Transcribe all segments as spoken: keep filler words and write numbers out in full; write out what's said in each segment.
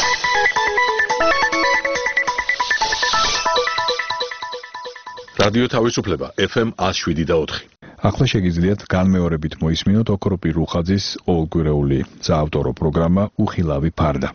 რადიო თავისუფლება ეფ ემ one oh seven და four. ახლა შეგიძლიათ განმეორებით მოისმინოთ ოქროპირ რუხაძის ყოველკვირეული საავტორო პროგრამა უხილავი ფარდა.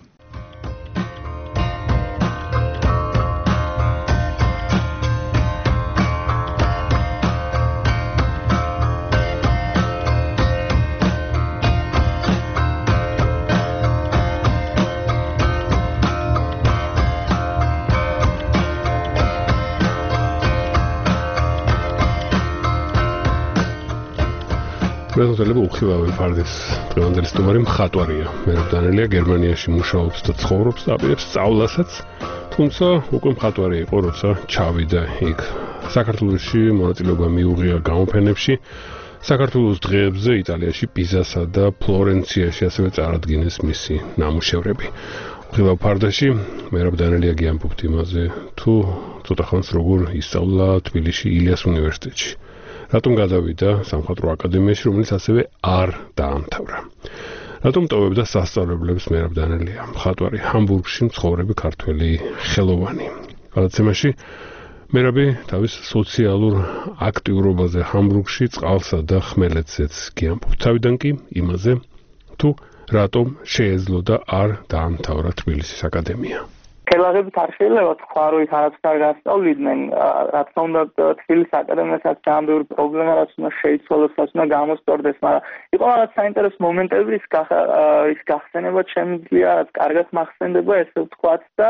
მეგობრებო, უხილავი ფარდის დღევანდელი სტუმარი მხატვარია. მერაბდანელია, გერმანიაში მუშაობს და ცხოვრობს და აპირებს სწავლასაც, თუმცა უკვე მხატვარი იყო, როცა ჩავიდა იქ. საქართველოში მონაწილეობა მიუღია გამოფენებში, საქართველოს დღეებზე იტალიაში, პიზასა და ფლორენციაში ასევე წარადგინეს მისი ნამუშევრები. უხილავ ფარდაში მერაბდანელია გიამბობთ იმაზე, თუ ცოტა ხანს როგორ ისწავლა თბილისში ილიას უნივერსიტეტში. რატომ გადავიდა სამხატვრო აკადემიაში, რომელიც ასევე არ დაამთავრა. რატომ ტოვებდა სასწავლებლებს მერაბდანელია, მხატვარი, ჰამბურგში მცხოვრები ქართველი ხელოვანი. გადაცემაში მერაბი თავის სოციალურ აქტიურობაზე ჰამბურგში, წყალსა და ხმელეთზეც გიამბობს. თავიდან კი იმაზე, თუ რატომ შეეძლო და არ დაამთავრა თბილისის აკადემია. ხელაღებით არ შეიძლება თქვა, რომ ის არაფერს არ გასწავლიდნენ, რაც უნდა თბილისის აკადემიასაც ძალიან ბევრი პრობლემა, რაც უნდა შეიცვალოს, რაც უნდა გამოსწორდეს, მაგრამ იყო რაღაც საინტერესო მომენტები, ის ის გახსენება შემიძლია, რაც კარგად მახსენდება, ესე ვთქვათ და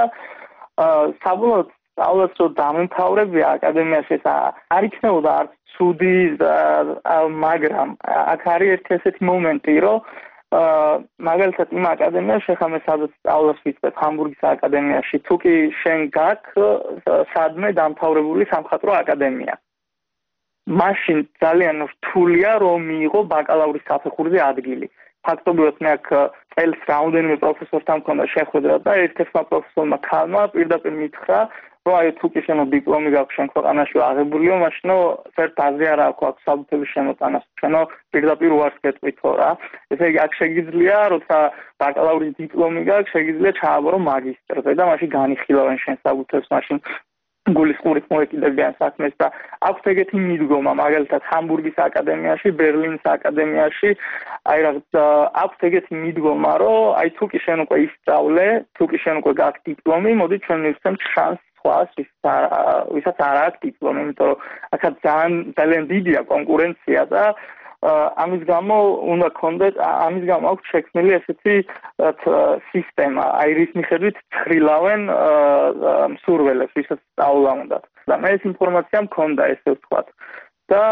საბოლოოდ სწავლაც რომ დამემთავრებია აკადემიაში, ეს არ იქნებოდა არც ცუდი, მაგრამ აქ არის ერთი ესეთი მომენტი, რომ მაგალითად იმ აკადემიაში ხა მე სადაც სწავლას ვიწყებ ჰამბურგის აკადემიაში, თუ კი შენ გაქვს სადმე დამთავრებული სამხატვრო აკადემია. მაშინ ძალიან რთულია რომ მიიღო ბაკალავრის საფეხურზე ადგილი. ფაქტობრივად მე აქ წელს რამდენიმე პროფესორთან მქონდა შეხვედრა და ერთ-ერთმა პროფესორმა ქალმა პირდაპირ მითხრა, რომ აი თუ კი შენო დიპლომი გაქვს შენ ქვეყანაში აღებულიო, მაშინო ერთ აზრი არ აქვს საბუთების შემოტანას, შენო პირდაპირ უარს გეტყვითო რა. ესე იგი აქ შეგიძლია, როცა ბაკალავრის დიპლომი გაქვს, შეგიძლია ჩააბარო მაგისტრზე და მაშინ განიხილავენ შენ საბუთებს, მაშინ გულისხმობით მოეკიდებიან საქმეს და აქვს ეგეთი მიდგომა, მაგალითად ჰამბურგის აკადემიაში, ბერლინის აკადემიაში, აი რა აქვს ეგეთი მიდგომა, რომ აი თუ კი შენ უკვე ისწავლე, თუ კი შენ უკვე გაქვს დიპლომი, მოდი ჩვენ მივცემთ შანსს ვისაც არ აქვს დიპლომი, იმიტომ რომ აქაც ძალიან ძალიან დიდია კონკურენცია და ამის გამო უნდა გქონდეთ, ამის გამო აქვს შექმნილი ესეთი სისტემა, აი რის მიხედვით ცხრილავენ მსურველებს, ვისაც სწავლა უნდათ. და მე ეს ინფორმაცია მქონდა, ესე ვთქვათ. და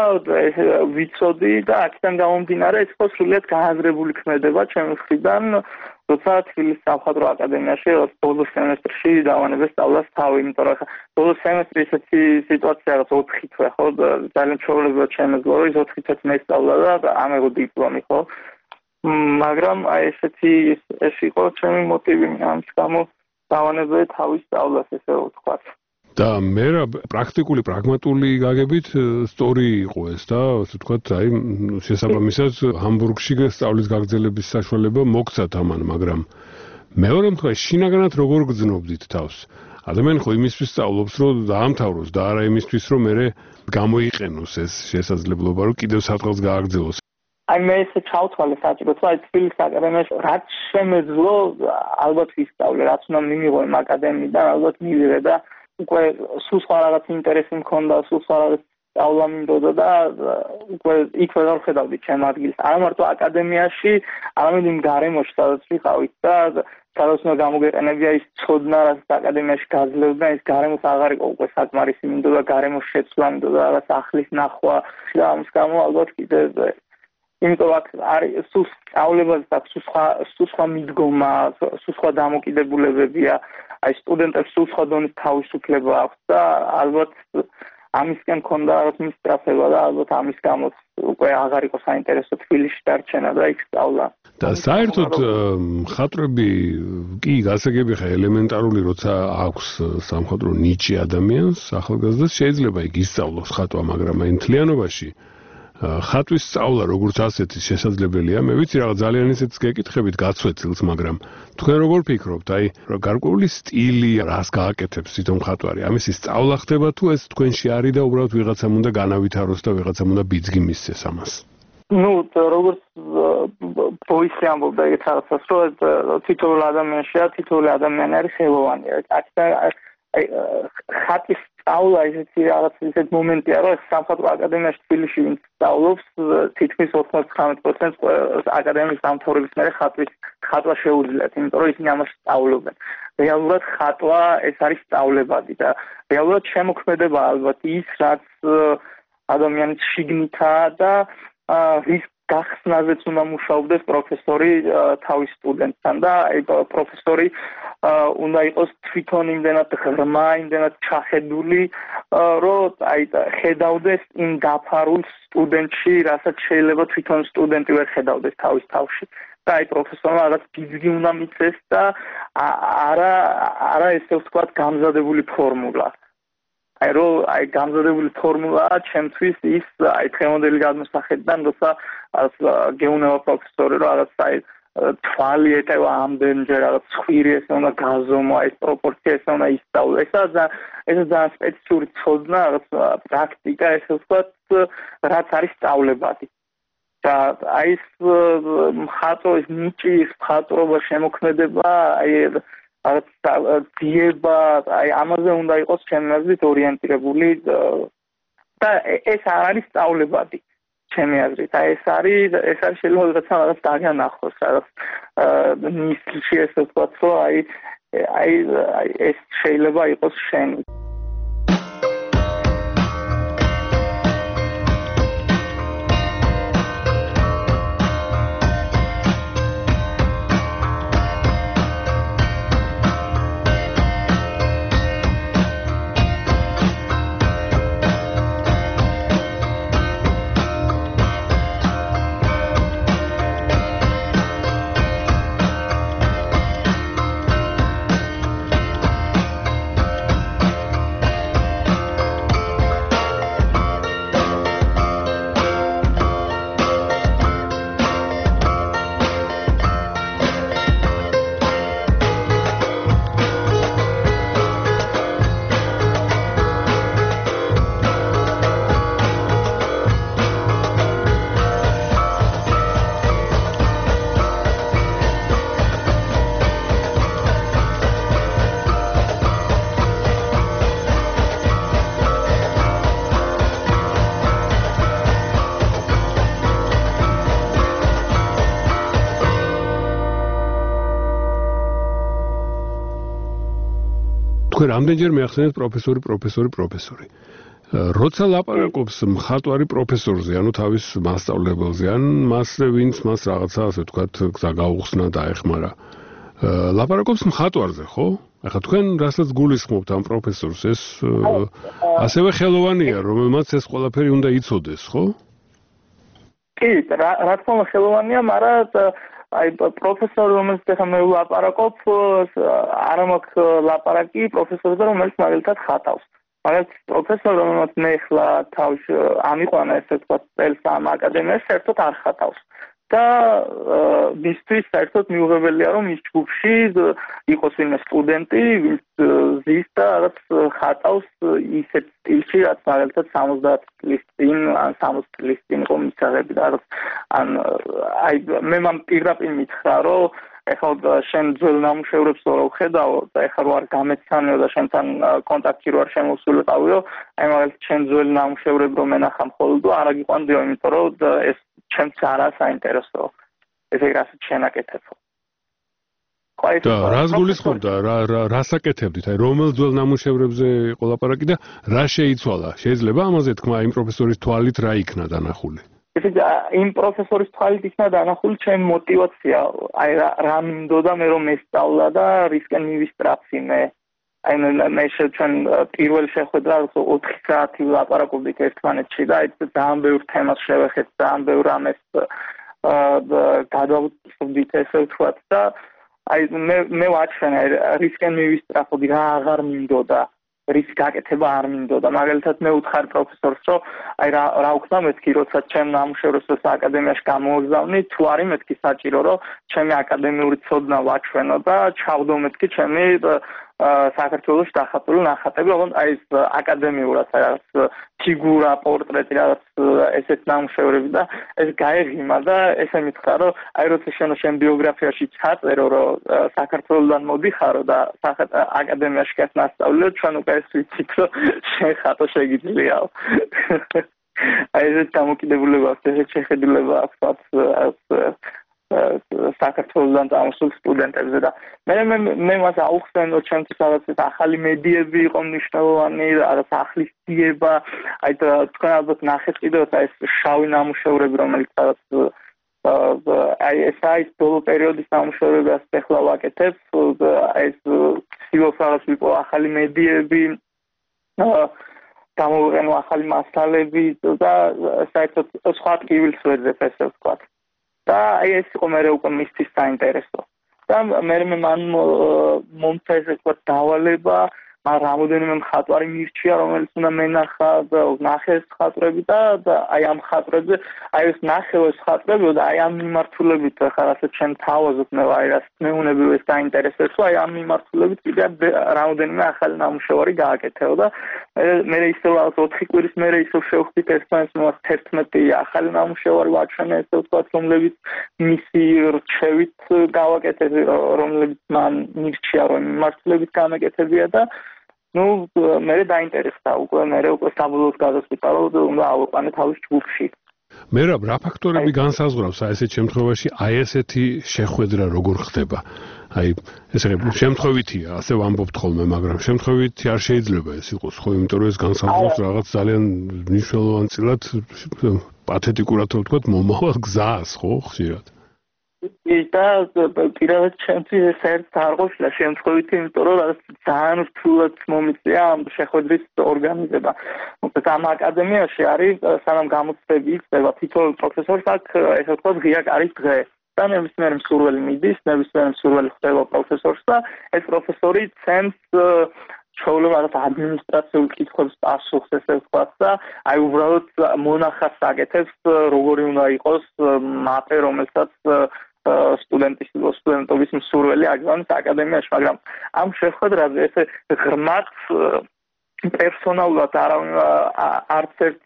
ვიცოდი და აქედან გამომდინარე, ეს ხო სრულიად გააზრებული ქმედება ჩემი მხრიდან, როცა თბილისის სამხატვრო აკადემიაში ბოლო სემესტრში დავანებე სწავლას თავი, იმიტომ რომ ბოლო სემესტრი ესეთი სიტუაცია აქვს ოთხი თვე, ხო, ძალიან ჩვეულებრივად შემეძლო, რომ ის ოთხი თვე მესწავლა და ამეღო დიპლომი, ხო. მაგრამ აი ესეთი ეს იყო ჩემი მოტივი, ამის გამო დავანებე თავის სწავლას, ესე ვთქვათ. და მე რა პრაქტიკული, პრაგმატული გაგებით სწორი იყო ეს და ასე ვთქვათ, აი შესაბამისად ჰამბურგში სწავლის გაგრძელების საშუალება მოგცათ ამან, მაგრამ მეორე მხარეს შინაგანად როგორ გძნობდით თავს? ადამიანი ხო იმისთვის სწავლობს, რომ დაამთავროს და არა იმისთვის, რომ მე გამოიყენოს ეს შესაძლებლობა, რომ კიდევ სადღაც გააგრძელოს. აი მე ესე ჩავთვალე საჭიროდ, აი თბილისის აკადემიაში რაც შემეძლო, ალბათ ვისწავლე, რაც უნდა მიმიღო იმ აკადემიიდან, ალბათ მივიღე და უკვე სულ სხვა რაღაც ინტერესი მქონდა, სულ სხვა რაღაც სწავლა მინდოდა და უკვე იქ ვერ ვხედავდი ჩემ ადგილს. არა მარტო აკადემიაში, არამედ იმ გარემოში, სადაც ვიყავით და სადაც უნდა გამოგეყენებია ის ცოდნა, რაც აკადემიაში გაძლევდა, ის გარემოს აღარ იყო უკვე საკმარისი, მინდოდა გარემოს შეცვლა, მინდოდა რაღაც ახლის ნახვა და ამის გამო ალბათ კიდევ იმიტომ აქ არის სულ სწავლებაზე და სულ სხვა სულ სხვა მიდგომა, სულ სხვა დამოკიდებულებებია. აი სტუდენტებს სულ სხვა დონის თავისუფლება აქვს და ალბათ ამისკენ მქონდა რაღაც მისწრაფება და ალბათ ამის გამო უკვე აღარ იყო საინტერესო თბილისში დარჩენა და იქ სწავლა. და საერთოდ მხატვრები კი გასაგები ხა ელემენტარული, როცა აქვს სამხატვრო ნიჭი ადამიანს, ახალგაზრდას შეიძლება იქ ისწავლოს ხატვა, მაგრამ აი მთლიანობაში ხატვის სწავლა როგორც ასეთი შესაძლებელია. მე ვიცი რაღაც ძალიან ისეთ გეკითხებით გაცვეთილს, მაგრამ თქვენ როგორ ფიქრობთ, აი გარკვეული სტილი რას გააკეთებს თვითონ მხატვარი? ამისი სწავლა ხდება თუ ეს თქვენში არის და უბრალოდ ვიღაცამ უნდა განავითაროს და ვიღაცამ უნდა ბიძგი მისცეს ამას? ну, როგორც ბოისი ამბობდა ეგეთ რაღაცას, რომ თითოეულ ადამიანშია, თითოეული ადამიანი არის ხელოვანი. აი ხატის სწავლა ისეთი რაღაც ისეთ მომენტია, რომ სამხატვრო აკადემიაში თბილისში ვინც სწავლობს, თითქმის ოთხმოცდათხმეტ პროცენტს აკადემიის დამთავრების მერე ხატვის ხატვა შეუძლიათ, იმიტომ რომ ისინი ამას სწავლობენ. რეალურად ხატვა ეს არის სწავლებადი და რეალურად შემოქმედება ალბათ ის, რაც ადამიანის შიგნითაა და რის გახსნაზეც უნდა მუშაობდეს პროფესორი თავის სტუდენტთან და აი პროფესორი უნდა იყოს თვითონ იმდენად ღრმა, იმდენად ჩახედული, რომ აი ხედავდეს იმ დაფარულ სტუდენტში, რასაც შეიძლება თვითონ სტუდენტი ვერ ხედავდეს თავის თავში. და აი პროფესორმა რაღაც ბიძგი უნდა მიცეს და არა არა ესე ვთქვათ გამზადებული ფორმულა. აი რომ აი გამზადებული ფორმულაა ჩემთვის ის აი დღევანდელი გადმოსახედიდან, როცა გეუნება პროფესორი რომ რაღაც აი თვალი ეტევა ამდენჯერ რაღაც ცხვირი ესე უნდა გაზომო, აი ეს პროპორცია ესე უნდა ისწავლო. ესა ესა ძალიან სპეციფიური ცოდნა, რაღაც პრაქტიკა ესე ვთქვათ, რაც არის სწავლებადი. და აი ეს მხატვრის ნიჭი, მხატვრობა შემოქმედება, აი რაღაც ძიება, აი ამაზე უნდა იყოს ჩემი აზრით ორიენტირებული და ეს არ არის სწავლებადი ჩემი აზრით. აი ეს არის ეს არის შეიძლება რაღაცა რაღაც დაგანახოს, რაღაც ნისლში ესე ვთქვათ, რომ აი აი ეს შეიძლება იყოს შენი. რამდენჯერ მეახსენეთ პროფესორი, პროფესორი, პროფესორი. როცა ლაპარაკობს მხატვარი პროფესორზე, ანუ თავის მასწავლებელზე, ან მასზე, ვინც მას რაღაცა, ასე ვთქვათ, გზა გაუხსნა და ეხმარა. ლაპარაკობს მხატვარზე, ხო? ახლა თქვენ რასაც გულისხმობთ ამ პროფესორს, ეს ასევე ხელოვანია, რომელმაც ეს ყველაფერი უნდა იცოდეს, ხო? კი, რა თქმა უნდა ხელოვანია, მაგრამ აი პროფესორი რომელსაც ახლა მე ვლაპარაკობ, არა მაქვს ლაპარაკი პროფესორზე, რომელიც მაგალითად ხატავს. მაგრამ პროფესორი რომელსაც მე ახლა თავში ამიყვანა ესე ვთქვათ წელს ამ აკადემიაში, საერთოდ არ ხატავს. და მისთვის საერთოდ მიუღებელია რომ ის ჯგუფში იყოს ვინმე სტუდენტი, ვინც ზის და რაღაც ხატავს ისეთ სტილში, რაც მაგალითად სამოცდაათი წლის წინ ან სამოცი წლის წინ იყო მისაღები და რაღაც ან აი მე მამ პირდაპირ მითხრა რომ ეხლა შენ ძველ ნამუშევრებს რო ვხედავ და ეხლა რო არ გამეცანეო და შენთან კონტაქტი რო არ შემოსულიყავიო, აი მაგალითად შენ ძველ ნამუშევრებს რო მენახა მხოლოდ არა გიყვანდიო, იმიტომ რომ ეს ჩემს არა საინტერესო. ესე რასაც შენაკეთებო. და რას გულისხმობდა, რა რას აკეთებდით? აი რომელ ძველ ნამუშევრებზე იყო ლაპარაკი და რა შეიცვალა? შეიძლება ამაზე თქვა იმ პროფესორის თვალით რა იქნა დანახული? ესე იმ პროფესორის თვალით იქნა დანახული ჩემი мотиваცია, აი რა მინდოდა მე რომ მესწავლა და რისკენ მივისწრაფი მე. აი მე ჩვენ პირველ შეხვედრა ოთხი საათი ვლაპარაკობდით ერთმანეთში და აი ძალიან ბევრ თემას შევეხეთ, ძალიან ბევრ ამას გადავწყვდით ესე ვთქვათ და აი მე მე ვაჩვენე რისკენ მივისწრაფოდი, რა აღარ მინდოდა. რის გაკეთება არ მინდოდა. მაგალითად მე ვუთხარ პროფესორს, რომ აი რა რა ვქნა მეთქი, როცა ჩემ ნამუშევრებს აკადემიაში გამოვგზავნი, თუ არის მეთქი საჭირო, რომ ჩემი აკადემიური ცოდნა ვაჩვენო და ჩავდო მეთქი ჩემი საქართველოს დახატული ნახატები, ოღონდ აი ეს აკადემიურად რაღაც ფიგურა, პორტრეტი, რაღაც ესეთ ნამუშევრები და ეს გაეღიმა და ესე მითხრა, რომ აი როცა შენ შენ ბიოგრაფიაში ჩაწერო, რომ საქართველოსდან მოდიხარო და აკადემიაში გას ნასწავლო, ჩვენ უკვე ეს ვიცით, რომ შენ ხატო შეგიძლიაო. აი ეს დამოკიდებულება აქვს, ეს შეხედულება აქვს საქართველოსდან წამოსულ სტუდენტებზე და მე მე მე მას აუხსენ, რომ ჩემთვის რაღაც ახალი მედიები იყო მნიშვნელოვანი, რაღაც ახლის ძიება, აი და თქვენ ალბათ ნახეთ კიდევ ეს შავი ნამუშევრები, რომელიც რაღაც აი ეს აი ბოლო პერიოდის ნამუშევრები ასე ახლა ვაკეთებ, აი ეს სიუს რაღაც იყო ახალი მედიები, გამოვიყენო ახალი მასალები და საერთოდ სხვა ტკივილს ვეძებ ესე ვთქვათ. და აი ეს იყო მე უკვე მისთვის საინტერესო. და მე მე მან მომცა ესე ვთქვათ დავალება, მაგრამ რამოდენიმე მხატვარი მირჩია, რომელიც უნდა მენახა და ნახე ეს მხატვრები და აი ამ მხატვრებზე, აი ეს ნახე ეს მხატვრები და აი ამ მიმართულებით ხარ ასე ჩვენ თავაზობ მე აი რას მეუნები ეს დაინტერესებს, აი ამ მიმართულებით კიდე რამოდენიმე ახალი ნამუშევარი გააკეთეო და მე ისევ რაღაც ოთხი კვირის მერე ისევ შევხვდით ერთმანეთს მოას თერთმეტი ახალი ნამუშევარი ვაჩვენე ესე ვთქვათ, რომლებიც მისი რჩევით გავაკეთე, რომლებიც მან მირჩია, რომ მიმართულებით გამეკეთებია და ну, მე დაინტერესდა უკვე, მე უკვე საბოლოოდ გადაწყვიტა, რომ უნდა ავიყვანე თავის ჯგუფში. მე რა ფაქტორები განსაზღვრავს აი ესეთ შემთხვევაში აი ესეთი შეხვედრა როგორ ხდება? აი ესე შემთხვევითია, ასე ვამბობთ ხოლმე, მაგრამ შემთხვევითი არ შეიძლება ეს იყოს, ხო, იმიტომ რომ ეს განსაზღვრავს რაღაც ძალიან მნიშვნელოვანწილად პათეტიკურად რო ვთქვათ, მომავალ გზას, ხო, ხშირად. და პირადად ჩემთვის ეს ერთ არ ყოფილა შემთხვევითი, იმიტომ რომ ძალიან რთულად მომიწია ამ შეხვედრის ორგანიზება. მოკლედ ამ აკადემიაში არის სანამ გამოცდები იქნება თითოეულ პროფესორს აქვს ესე ვთქვათ ღია კარის დღე. და ნებისმიერი მსურველი მიდის, ნებისმიერი მსურველი ხდება პროფესორს და ეს პროფესორი ცემს ჩვეულებრივ ადმინისტრაციულ კითხვებს პასუხს ესე ვთქვათ და აი უბრალოდ მონახავს აკეთებს, როგორი უნდა იყოს მაპე, რომელსაც სტუდენტის სტუდენტობის მსურველი აგზავნის აკადემიაში, მაგრამ ამ შეხვედრაზე ესე ღრმად პერსონალურად არც ერთ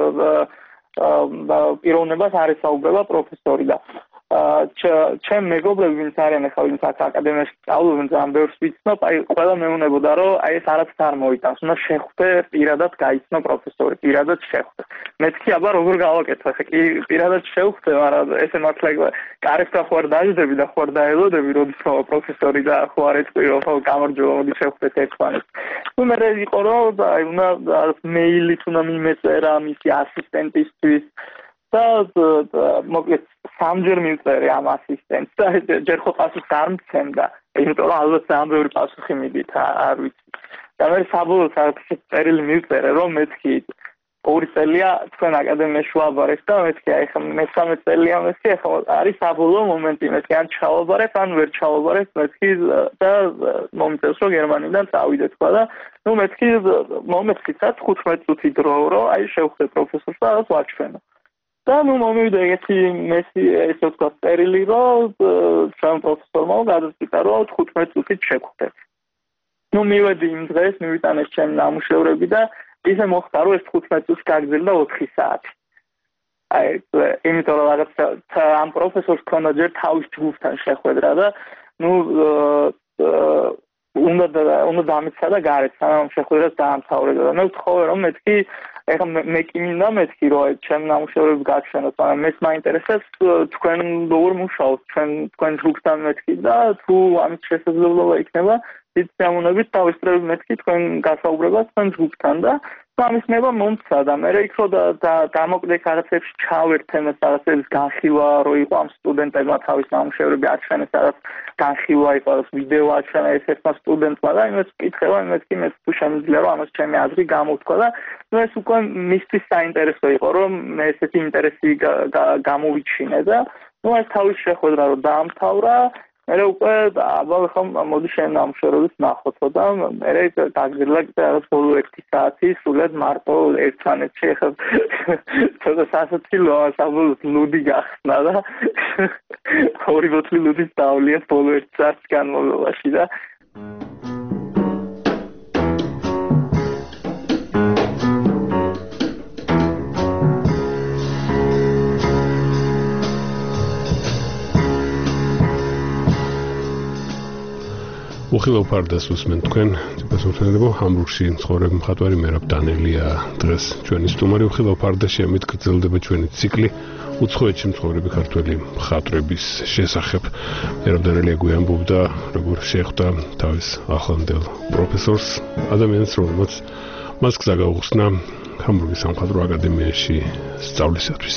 პიროვნებას არ ესაუბრება პროფესორი და ჩემ მეგობრები ვინც არიან ახლა ვინც აკადემიაში სწავლობენ ძალიან ბევრს ვიცნობ, აი ყველა მეუბნებოდა რომ აი ეს არც არ მოიტანს, უნდა შეხვდე პირადად გაიცნო პროფესორი, პირადად შეხვდე. მეთქი აბა როგორ გავაკეთო, ახლა კი პირადად შევხვდე, მაგრამ ესე მართლა კარებთან ხო არ დაждები და ხო არ დაელოდები, როდის ხო პროფესორი და ხო არ ეთქვი რომ ხო გამარჯობა, მოდი შევხვდეთ ერთმანეთს. ნუ მე იყო რომ აი უნდა მეილით უნდა მიმეწერა მისი ასისტენტისთვის და მოკლედ სამჯერ მივწერე ამ ასისტენტს და ჯერ ხო პასუხს არ მცემდა, იმიტომ რომ ალბათ ძალიან ბევრი პასუხი მიდით, არ ვიცი. და მე საბოლოოდ საკუთარ წერილი მივწერე, რომ მეთქი ორი წელია თქვენ აკადემიაში ვაბარეთ და მეთქი აი ხა მესამე წელია მეთქი, ახლა არის საბოლოო მომენტი, მეთქი ან ჩავაბარეთ, ან ვერ ჩავაბარეთ, მეთქი და მომწევს რომ გერმანიდან წავიდე თქვა და ნუ მეთქი მომეცით თხუთმეტ წუთი დრო, რომ აი შევხვდე პროფესორს და რაღაც ვაჩვენო. და ნუ მომივიდა ეგეთი მესი ესე ვთქვათ წერილი, რომ ჩვენ პროფესორმა გადაწყვიტა, რომ თხუთმეტ წუთით შევხვდეთ. ნუ მივედი იმ დღეს, მივიტანე ჩემი ნამუშევრები და ისე მოხდა, რომ ეს თხუთმეტ წუთი გაგრძელდა ოთხი საათი. აი, იმიტომ რომ რაღაც ამ პროფესორს ქონდა ჯერ თავის ჯგუფთან შეხვედრა და ნუ უნდა უნდა დამეცა და გარეთ სანამ შეხვედრას დაამთავრებდა და მე ვთხოვე რომ მეთქი ეხლა მე კი მინდა მეთქი რომ აი ჩემ ნამუშევრებს გაჩვენოთ, მაგრამ მეც მაინტერესებს თქვენ როგორ მუშაობთ, ჩვენ თქვენ ჯგუფთან მეთქი და თუ ამის შესაძლებლობა იქნება დიდ სიამოვნებით დავესწრები მეთქი თქვენ გასაუბრებას თქვენ ჯგუფთან და ამის ნება მომცა და მე იქ რო დამოკლე რაღაცებში ჩავერთემეს რაღაცების განხილვა რო იყო ამ სტუდენტებმა თავის ნამუშევრები აჩვენეს, რაღაც განხილვა იყო, ვიდეო აჩვენა ერთ-ერთმა სტუდენტმა და იმას კითხება, იმას კი მე თუ შემიძლია რომ ამას ჩემი აზრი გამოვთქვა და ნუ ეს უკვე მისთვის საინტერესო იყო, რომ მე ესეთი ინტერესი გამოვიჩინე და ნუ ეს თავის შეხვედრა რომ დაამთავრა, მე უკვე აბა ხომ მოდი შენ ნამუშევრებს ნახოთო და მე დაგზირლა კიდე რაღაც ბოლო ერთი საათი სულად მარტო ერთმანეთში ხა ცოტა სასაცილოა საბოლოოდ ლუდი გახსნა და ორი ბოთლი ლუდის დავლიე ბოლო ერთ საათის განმავლობაში და უხილავ ფარდას უსმენ თქვენ ციფასურთენებო ჰამბურგში მცხოვრები მხატვარი მერაბ დანელია დღეს ჩვენი სტუმარი უხილავ ფარდაში ამით გრძელდება ჩვენი ციკლი უცხოეთში მცხოვრები ქართველი მხატვრების შესახებ მერაბ დანელია გვიამბობდა როგორ შეხვდა თავის ახლანდელ პროფესორს ადამიანს რომელმაც მას გზა გაუხსნა ჰამბურგის სამხატვრო აკადემიაში სწავლისათვის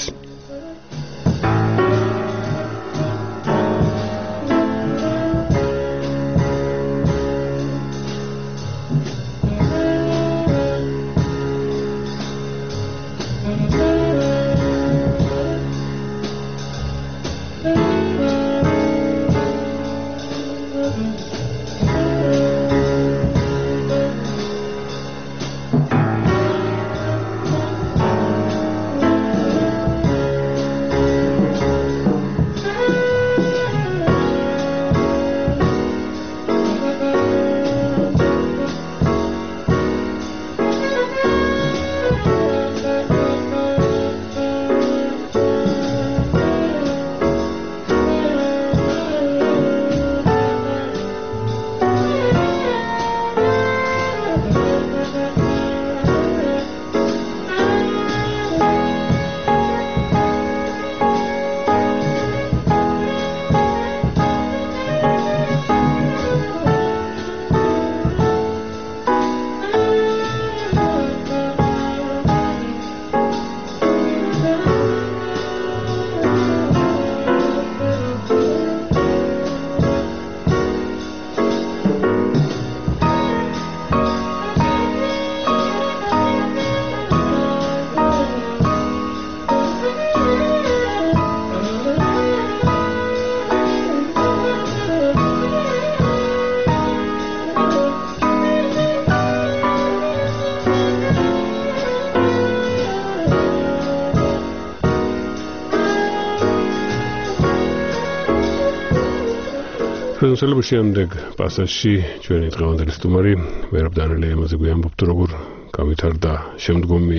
Felul შემდეგ პასაჟში ჩვენი დღევანდელი სტუმარი მერაბ დანელია ამაზე გვიამბობთ როგორ გამვითარდა შემდგომი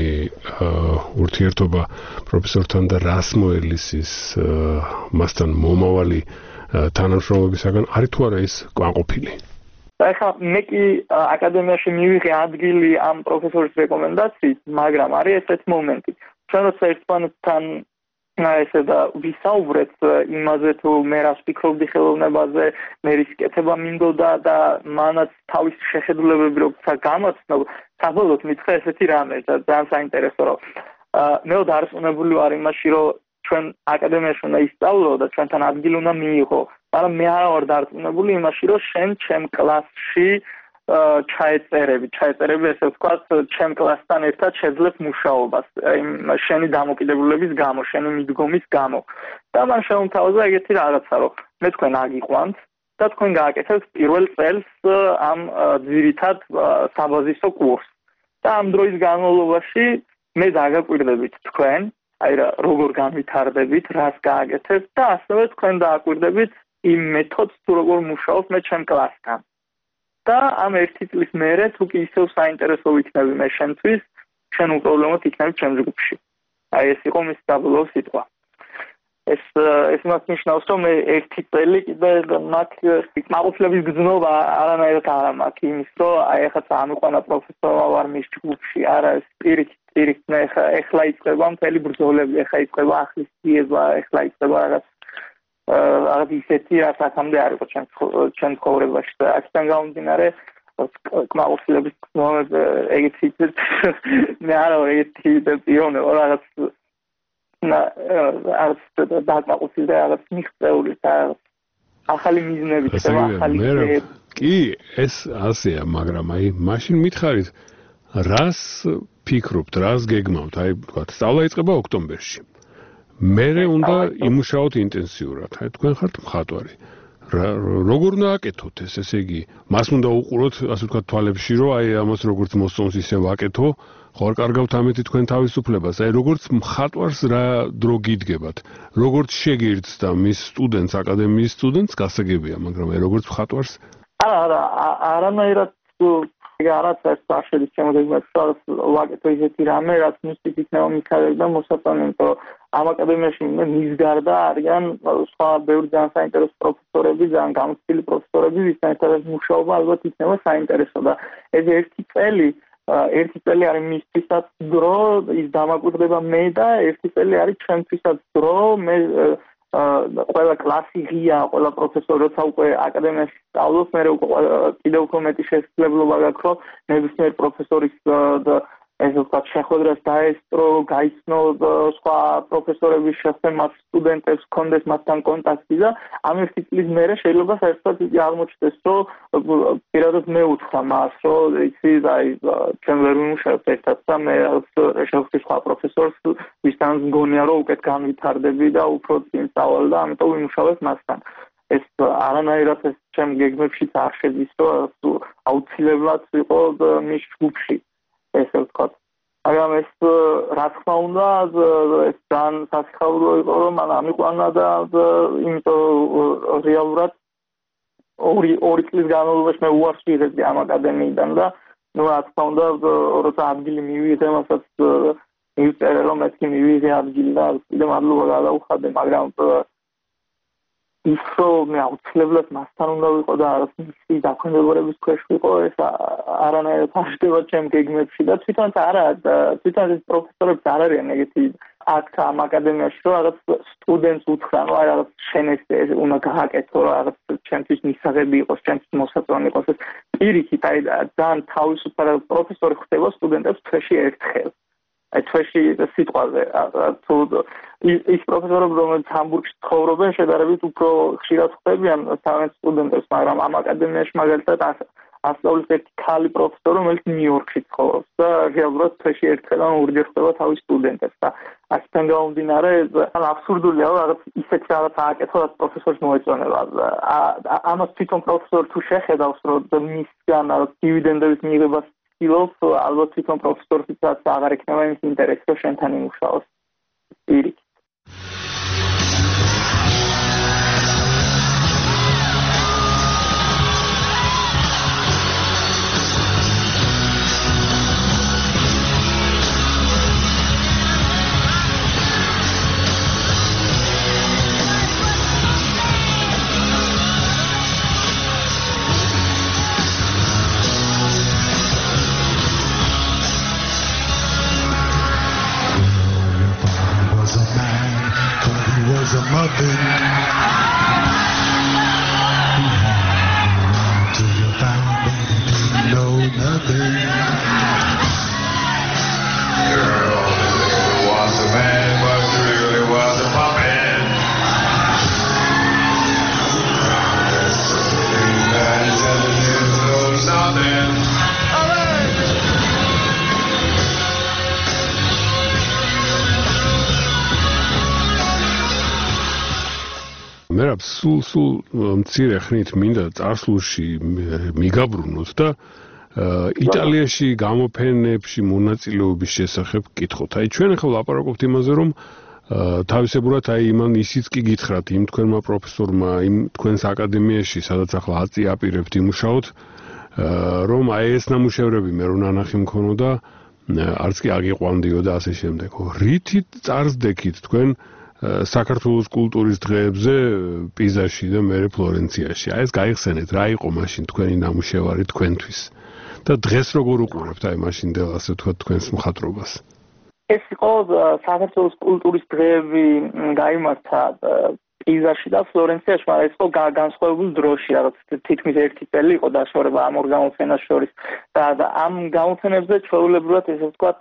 ურთიერთობა პროფესორთან და რას მოელისის მასთან მომავალი თანამშრომლობისაგან არის თუ არა ის კმაყოფილი ახლა მე კი აკადემიაში მივიღე ადგილი ამ პროფესორის რეკომენდაციით მაგრამ არის ესეთი მომენტი ჩვენ როცა ერთმანეთთან ესე და ვისაუბრეთ იმაზე თუ მე რას ვფიქრობდი ხელოვნებაზე, მე რის კეთება მინდოდა და მანაც თავის შეხედულებები როცა გამოცნო, საბოლოოდ მითხრა ესეთი რამე და ძალიან საინტერესო რომ მე დარწმუნებული ვარ იმაში რომ ჩვენ აკადემიაში უნდა ისწავლო და ჩვენთან ადგილი უნდა მიიღო, მაგრამ მე არ ვარ დარწმუნებული იმაში რომ შენ ჩემ კლასში ჩაეწერები, ჩაეწერები ესე ვთქვათ, ჩემ კლასთან ერთად შეძლებ მუშაობას, იმ შენი დამოკიდებულების გამო, შენი მიდგომის გამო. და მან შემოთავაზა ეგეთი რაღაცა, რომ მე თქვენ აგიყვანთ და თქვენ გააკეთებთ პირველ წელს ამ ძირითად საბაზისო კურსს. და ამ დროის განმავლობაში მე დაგაკვირდებით თქვენ, აი რა როგორ განვითარდებით, რას გააკეთებთ და ასევე თქვენ დააკვირდებით იმ მეთოდს, თუ როგორ მუშაობთ მე ჩემ კლასთან. და ამ ერთი წლის მერე თუ კი ისევ საინტერესო ვიქნები მე შენთვის, შენ უპრობლემოდ იქნები ჩემ ჯგუფში. აი ეს იყო მის საბოლოო სიტყვა. ეს ეს მას ნიშნავს, რომ მე ერთი წელი კიდე მაგ კმაყოფილების გზნობა არანაირად არ მაქვს იმის, რომ აი ახლა წამიყვანა პროფესორმა ვარ მის ჯგუფში, არა ეს პირით პირით მე ახლა იწყება მთელი ბრძოლები, ახლა იწყება ახლის ძიება, ახლა იწყება რაღაც რაღაც ისეთი რაც აქამდე არ იყო ჩემ ცხოვრებაში და აქედან გამომდინარე კმაყოფილების გზნობა ეგეთი მე არა ეგეთი პიროვნება რაღაც და არც დაკმაყოფილდა რაღაც მიღწეული და ახალი მიზნები და ახალი კი ეს ასეა მაგრამ აი მაშინ მითხარით რას ფიქრობთ რას გეგმავთ აი ვთქვათ სწავლა იწყება ოქტომბერში მერე უნდა იმუშაოთ ინტენსიურად აი თქვენ ხართ მხატვარი როგორ უნდა აკეთოთ ეს, ესე იგი, მას უნდა უყუროთ, ასე ვთქვათ, თვალებში, რომ აი ამას როგორც მოსწონს ისე ვაკეთო, ხო არ კარგავთ ამეთი თქვენ თავისუფლებას, აი როგორც მხატვარს რა დრო გიდგებათ, როგორც შეგირდს და მის სტუდენტს, აკადემიის სტუდენტს გასაგებია, მაგრამ აი როგორც მხატვარს არა, არა, არანაირად არაც ეს აღშედის შემოგვიგებთ, ვაკეთო ისეთი რამე, რაც მისთვის იქნება მიხარებდა მოსაწონი, იმიტომ რომ ამ აკადემიაში მის გარდა არიან სხვა ბევრი ძალიან საინტერესო პროფესორები, ძალიან გამოცდილი პროფესორები, ვისთანაც მუშაობა ალბათ იქნება საინტერესო და ეს ერთი წელი ერთი წელი არის მისთვისაც დრო, ის დამაკვირდება მე და ერთი წელი არის ჩემთვისაც დრო, მე ყველა კლასი ღია, ყველა პროფესორი როცა უკვე აკადემიაში სწავლობს, მე უკვე კიდევ უფრო მეტი შესაძლებლობა გაქვს, რომ ნებისმიერ პროფესორის ესე ვთქვათ, შეხვედრას დაესწრო, გაიცნო სხვა პროფესორების შესახებ, მათ სტუდენტებს ჰქონდეს მათთან კონტაქტი და ამ ერთი წლის მერე შეიძლება საერთოდ ისე აღმოჩნდეს, რომ პირადად მე უთხრა მას, რომ იცი, აი, ჩვენ ვერ ვიმუშავებთ ერთად და მე შევხვდი სხვა პროფესორს, ვისთანაც მგონია, რომ უკეთ განვითარდები და უფრო წინ სწავლ და ამიტომ ვიმუშავებ მასთან. ეს არანაირად ეს ჩემ გეგმებშიც არ შედის, რომ აუცილებლად ვიყო მის ჯგუფში. ესე ვთქვათ. მაგრამ ეს რა თქმა უნდა, ეს ძალიან სასიხარულო იყო, რომ მან ამიყვანა და იმიტომ რეალურად ორი ორი წლის განმავლობაში მე უარს ვიღებდი ამ აკადემიიდან და ნუ რა თქმა უნდა, როცა ადგილი მივიღე, მასაც მივწერე, რომ მეთქი მივიღე ადგილი და კიდევ მადლობა გადაუხადე, მაგრამ ის რომ მე აუცილებლად მასთან უნდა ვიყო და მისი დაქვემდებარების ქვეშ ვიყო, ეს არანაირად არ ხდება ჩემ გეგმებში და თვითონაც არა, თვითონ ეს პროფესორებს არ არიან ეგეთი აქ ამ აკადემიაში, რომ რაღაც სტუდენტს უთხრა, რომ აი რაღაც შენ ეს უნდა გააკეთო, რაღაც ჩემთვის მისაღები იყოს, ჩემთვის მოსაწონი იყოს. ეს პირიქით, აი ძალიან თავისუფალ პროფესორი ხდება სტუდენტებს თვეში ერთხელ. აი თვეში სიტყვაზე თუ ის პროფესორები, რომლებიც ჰამბურგში ცხოვრობენ, შედარებით უფრო ხშირად ხდებიან თავის სტუდენტებს, მაგრამ ამ აკადემიაში მაგალითად ასწავლის ერთი ქალი პროფესორი, რომელიც ნიუ-იორკში ცხოვრობს და რეალურად თვეში ერთხელ ან ორჯერ ხდება თავის სტუდენტებს და აქედან გამომდინარე, აბსურდულია, რომ რაღაც ისეთი რაღაც ააკეთო, რაც პროფესორს მოეწონება. ამას თვითონ პროფესორი თუ შეხედავს, რომ მისგან რაღაც დივიდენდების მიღებას ცდილობს, ალბათ თვითონ პროფესორსაც აღარ ექნება იმის ინტერესი, რომ შენთან იმუშაოს. პირიქით. სულ სულ მცირე ხნით მინდა წარსულში მიგაბრუნოთ და იტალიაში გამოფენებში მონაწილეობის შესახებ გკითხოთ. აი ჩვენ ახლა ვლაპარაკობთ იმაზე, რომ თავისებურად აი იმან ისიც კი გითხრათ იმ თქვენმა პროფესორმა, იმ თქვენს აკადემიაში, სადაც ახლა აწი აპირებთ იმუშაოთ, რომ აი ეს ნამუშევრები მე რო ნანახი მქონოდა, არც კი აგიყვანდიო და ასე შემდეგ. რითით წარსდექით თქვენ საქართველოს კულტურის დღეებზე პიზაში და მერე ფლორენციაში. აი ეს გაიხსენეთ, რა იყო მაშინ თქვენი ნამუშევარი თქვენთვის და დღეს როგორ უყურებთ აი მაშინდელ ასე ვთქვათ თქვენს მხატვრობას? ეს იყო საქართველოს კულტურის დღეები გაიმართა პიზაში და ფლორენციაში, მაგრამ ეს იყო განსხვავებულ დროში, რაღაც თითქმის ერთი წელი იყო დაშორება ამ ორ გამოფენას შორის და ამ გამოფენებზე ჩვეულებრივად ესე ვთქვათ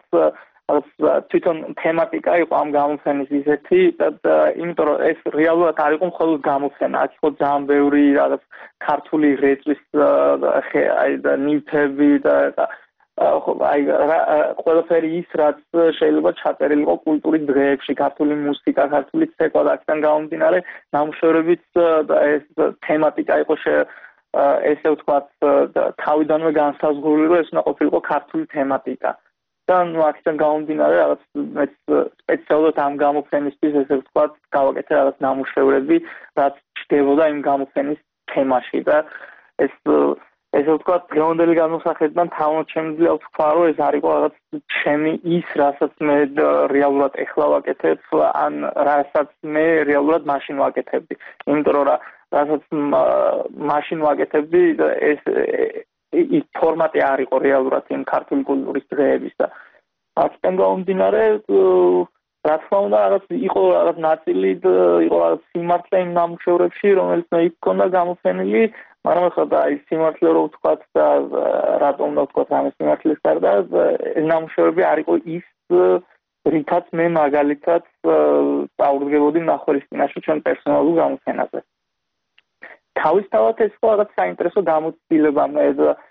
თვითონ თემატიკა იყო ამ გამოფენის ისეთი და იმიტომ რომ ეს რეალურად არ იყო მხოლოდ გამოფენა, აქ იყო ძალიან ბევრი რაღაც ქართული რეწვის აი და ნივთები და ხო, აი ყველაფერი ის, რაც შეიძლება ჩაწერილიყო კულტურის დღეებში, ქართული მუსიკა, ქართული ცეკვა და აქედან გამომდინარე ნამუშევრებიც ეს თემატიკა იყო ესე ვთქვათ თავიდანვე განსაზღვრული, რომ ეს უნდა ყოფილიყო ქართული თემატიკა. და ნუ აქედან გამომდინარე რაღაც მეც სპეციალურად ამ გამოფენისთვის ესე ვთქვათ გავაკეთე რაღაც ნამუშევრები, რაც ჩნდებოდა იმ გამოფენის თემაში და ეს ესე ვთქვათ დღევანდელი განმსახედიდან თავად შემიძლია ვთქვა, რომ ეს არის რაღაც ჩემი ის, რასაც მე რეალურად ეხლა ვაკეთებ, ან რასაც მე რეალურად მაშინ ვაკეთებდი. იმიტომ რომ რასაც მაშინ ვაკეთებდი ეს ის ფორმატი არ იყო რეალურად იმ ქართული კულტურის დღეების და აქედან გამომდინარე რა თქმა უნდა რაღაც იყო რაღაც ნაწილი იყო რაღაც სიმართლე იმ ნამუშევრებში, რომელიც მე იქ ქონდა გამოფენილი, მაგრამ ახლა და აი სიმართლე რო ვთქვათ და რატომ უნდა ვთქვათ ამ სიმართლის გარდა ეს ნამუშევრები არ იყო ის რითაც მე მაგალითად წაუდგებოდი ნახევარისკინაში ჩვენ პერსონალურ გამოფენაზე. თავისთავად ეს რაღაც საინტერესო გამოცდილება მე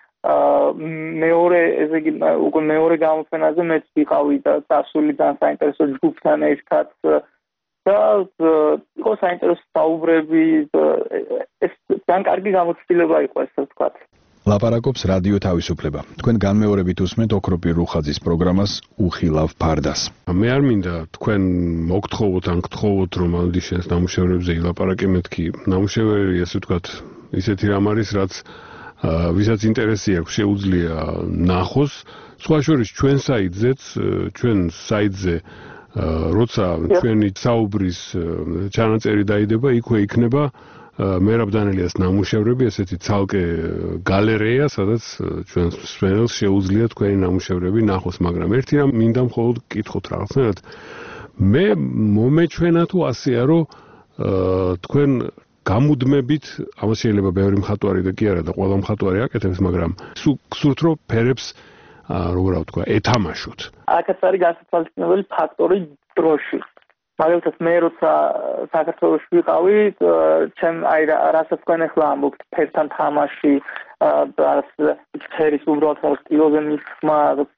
მეორე ესე იგი უკვე მეორე გამოფენაზე მეც ვიყავი და წასული ძალიან საინტერესო ჯგუფთან ერთად და იყო საინტერესო საუბრები ეს ძალიან კარგი გამოცდილება იყო ესე ვთქვათ. ლაპარაკობს რადიო თავისუფლება. თქვენ განმეორებით უსმენთ ოქროპირ რუხაძის პროგრამას უხილავ ფარდას. მე არ მინდა თქვენ მოგთხოვოთ ან გთხოვოთ რომ ანდიშენს ნამუშევრებზე ილაპარაკე მეთქი. ნამუშევრები ესე ვთქვათ ისეთი რამ არის რაც ვისაც ინტერესი აქვს შეუძლია ნახოს. სხვა შორის ჩვენ საიტზეც ჩვენ საიტზე როცა ჩვენი საუბრის ჩანაწერი დაიდება იქვე იქნება მერაბ დანელიას ნამუშევრები, ესეთი ცალკე გალერეა, სადაც ჩვენ მსმენელს შეუძლია თქვენი ნამუშევრები ნახოს, მაგრამ ერთი რამ მინდა მხოლოდ გკითხოთ რაღაცნაირად. მე მომეჩვენა თუ ასეა, რომ თქვენ გამუდმებით, ამას შეიძლება ბევრი მხატვარი და კი არა და ყველა მხატვარი აკეთებს, მაგრამ სურთ რომ ფერებს როგორ ვთქვა, ეთამაშოთ. აქაც არის განსაცვალებელი ფაქტორი დროში. მაგალითად მე როცა საქართველოში ვიყავი, ჩემ აი რასაც თქვენ ახლა ამბობთ, ფერთან თამაში და ფერის უბრალოდ სტილოზე მისხმა,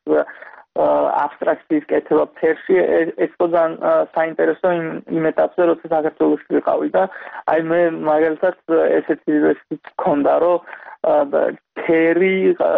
აბსტრაქციის კეთება ფერში, ეს ძალიან საინტერესო იმ ეტაპზე, როცა საქართველოში ვიყავი და აი მე მაგალითად ესეთი მქონდა, რომ ფერი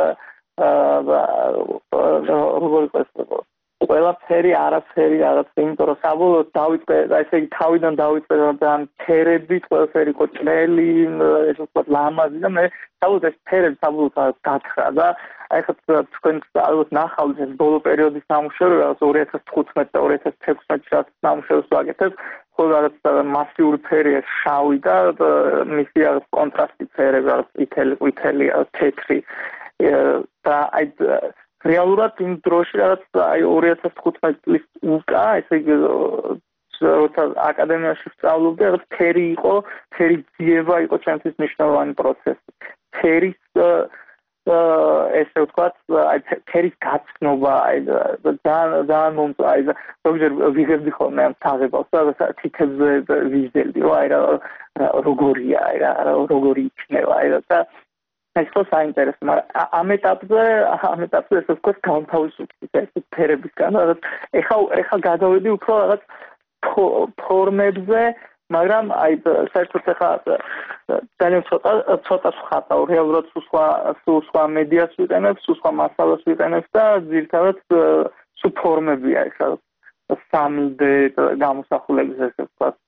როგორ იყო ყველაფერი არაფერი რაღაც იმიტომ რომ საბოლოოდ დავიწყე ესე იგი თავიდან დავიწყე ძალიან ფერებით ყველაფერი იყო ჭრელი ესე ვთქვათ ლამაზი და მე საბოლოოდ ეს ფერები საბოლოოდ გათხრა და აი ხა თქვენ ალბათ ნახავთ ეს ბოლო პერიოდის ნამუშევრები რაღაც ორი ათას თხუთმეტი და ორი ათას თექვსმეტი წელს ნამუშევრებს ვაკეთებ ხოლო რაღაც მასიური ფერია შავი და მისი რაღაც კონტრასტი ფერები რაღაც ითელი ყვითელი თეთრი და აი რეალურად იმ დროში რაც აი ორი ათას თხუთმეტი წლის უკა ესე იგი როცა აკადემიაში ვსწავლობდი რაღაც ფერი იყო ფერი ძიება იყო ჩემთვის მნიშვნელოვანი პროცესი ფერის ესე ვთქვათ აი ფერის გაცნობა აი ძალიან ძალიან მომწ აი ზოგჯერ ვიღებდი ხოლმე ამ თაღებას და თითებზე ვიზრდებდი რომ აი რა როგორია აი რა როგორი იქნება აი და ეს ხო საინტერესო, მაგრამ ამ ეტაპზე, ამ ეტაპზე ესე ვთქვათ, განთავისუფლდი ეს ფერებისგან, რაღაც ეხა ეხა გადავედი უფრო რაღაც ფორმებზე, მაგრამ აი საერთოდ ეხა ძალიან ცოტა ცოტა ხატავ, რეალურად სხვა სხვა მედიას ვიყენებ, სხვა მასალას ვიყენებ და ძირითადად სულ ფორმებია ეხა სამი დე გამოსახულების ესე ვთქვათ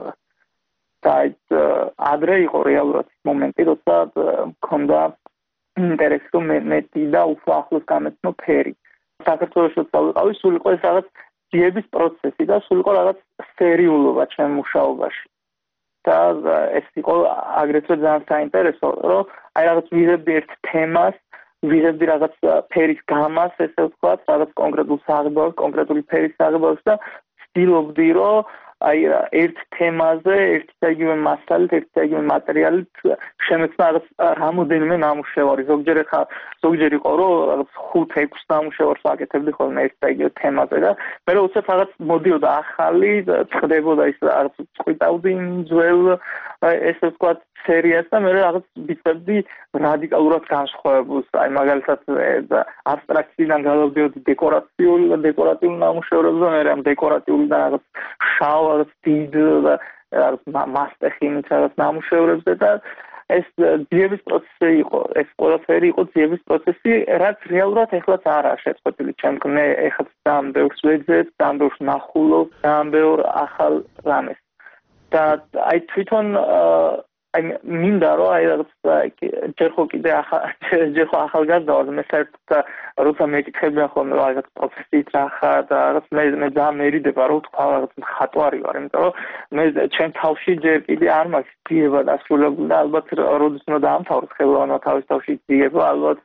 და ადრე იყო რეალურად მომენტი, როცა მქონდა ინტერესი რომ მეტი და უფრო ახლოს გამეცნო ფერი. საქართველოში ვიყავი, სულ იყო ეს რაღაც ძიების პროცესი და სულ იყო რაღაც სერიულობა ჩემ მუშაობაში. და ეს იყო აგრეთვე ძალიან საინტერესო, რომ აი რაღაც ვიღებდი ერთ თემას, ვიღებდი რაღაც ფერის გამას, ესე ვთქვათ, რაღაც კონკრეტულ საღებავს, კონკრეტული ფერის საღებავს და ვცდილობდი რომ აი ერთ თემაზე, ერთ და იგივე მასალით, ერთ და იგივე მასალით შემეცნა რაღაც რამოდენიმე ნამუშევარი. ზოგჯერ ხა ზოგჯერ იყო რომ რაღაც ხუთ ექვს ნამუშევარს ვაკეთებდი ხოლმე ერთ და იგივე თემაზე და მე რო უცებ რაღაც მოდიოდა ახალი, წდებოდა ის რაღაც წყვიტავდი ძველ ესე ვთქვათ სერიას და მე რაღაც ვიცოდი რადიკალურად განსხვავებულს. აი მაგალითად აბსტრაქციიდან გადავდიოდი დეკორაციულ დეკორატიულ ნამუშევრებზე, მე რამ დეკორატიულიდან რაღაც შავ რაღაც დიდ და რაღაც მასტეხინით რაღაც ნამუშევრებზე და ეს ძიების პროცესი იყო, ეს ყველაფერი იყო ძიების პროცესი, რაც რეალურად ეხლაც არაა შეწყვეტილი. ჩემ მე ეხლაც ძალიან ბევრს ვეძებ, ძალიან ბევრს ნახულობ, ძალიან ბევრ ახალ რამეს. და აი თვითონ აი მინდა რომ აი რაღაც ჯერ ხო კიდე ახალ ჯერ ხო ახალგაზრდა ვარ, მე საერთოდ როცა მეკითხებიან ხოლმე რაღაც პროფესიით რა ხარ და რაღაც მე მე ძალიან მერიდება რომ თქვა რაღაც მხატვარი ვარ, იმიტომ რომ მე ჩემ თავში ჯერ კიდე არ მაქვს ძიება დასრულებული და ალბათ როდის უნდა დაამთავროს ხელოვანობა თავის თავში ძიება, ალბათ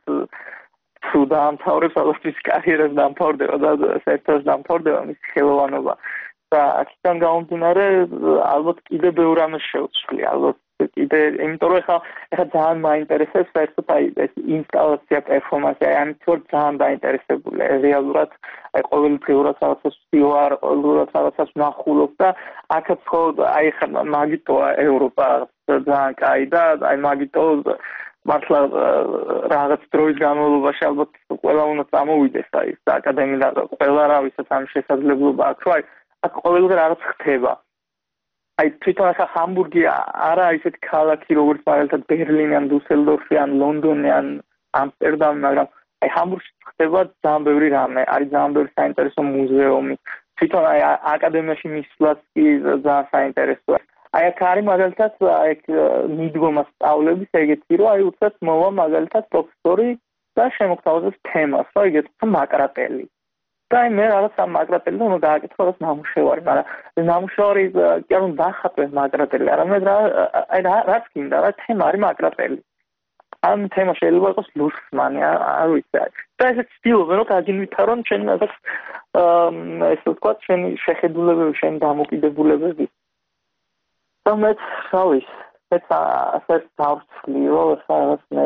თუ დაამთავრებს ალბათ ის კარიერას დაამთავრდება და საერთოდ დაამთავრდება მის ხელოვანობა. და აქედან გამომდინარე ალბათ კიდე ბევრ ამას შევცვლი, ალბათ კიდე იმიტომ რომ ეხლა ეხლა ძალიან მაინტერესებს საერთოდ აი ეს ინსტალაცია, პერფორმანსი, აი ამით ვარ ძალიან დაინტერესებული. რეალურად აი ყოველდღიურად რაღაცას ვარ, ყოველდღიურად რაღაცას ვნახულობ და აქაც ხო აი ეხლა მაგიტოა ევროპა ძალიან კაი და აი მაგიტო მართლა რაღაც დროის განმავლობაში ალბათ ყველა უნდა წამოვიდეს აი აკადემიიდან ყველა რა ვისაც ამ შესაძლებლობა აქვს, აი აქ ყოველდღე რაღაც ხდება. აი თვითონ ახლა ჰამბურგი არა ისეთი ქალაქი როგორც მაგალითად ბერლინი ან დუსელდორფი ან ლონდონი ან ამსტერდამი, მაგრამ აი ჰამბურგში ხდება ძალიან ბევრი რამე, არის ძალიან ბევრი საინტერესო მუზეუმი. თვითონ აი აკადემიაში მისვლაც კი ძალიან საინტერესოა. აი აქ არის მაგალითად აი მიდგომა სწავლების ეგეთი რომ აი უცებ მოვა მაგალითად პროფესორი და შემოგთავაზებს თემას, რა იგეთ მაკრატელი. და მე რაღაც ამ მაკრატელი უნდა გააკეთო რაღაც ნამუშევარი, მაგრამ ნამუშევარი კი არ უნდა დახატვე მაკრატელი, არამედ რა აი რაც გინდა, რა თემა არის მაკრატელი. ამ თემა შეიძლება იყოს ლუსმანი, არ ვიცი. და ეს ცდილობენ რომ გაგინვითარონ ჩვენი რაღაც ესე ვთქვათ, ჩვენი შეხედულებები, ჩვენი დამოკიდებულებები. და მე ხავის, ეს ასე დავწლი რომ რაღაც მე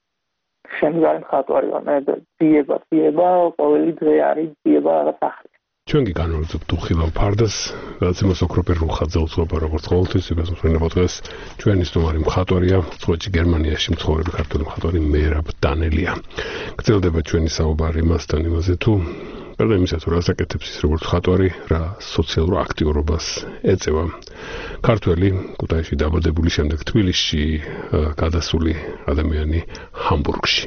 შემდგარი მხატვარი ვარ, მე ძიება, ძიება, ყოველი დღე არის ძიება რაღაც ახალი. ჩვენ კი განვარძობთ უხილავ ფარდას, რაც იმას ოქროპერ რუხაძე უძღვება როგორც ყოველთვის, იმას მსმენელობა დღეს ჩვენი სტუმარი მხატვარია, სწორედ გერმანიაში მცხოვრები ქართველი მხატვარი მერაბ დანელია. გრძელდება ჩვენი საუბარი მასთან იმაზე თუ გარდა იმისა, თუ რას აკეთებს ის როგორც მხატვარი, რა სოციალურ აქტიურობას ეწევა. ქართველი, ქუთაისში დაბადებული, შემდეგ თბილისში გადასული ადამიანი ჰამბურგში.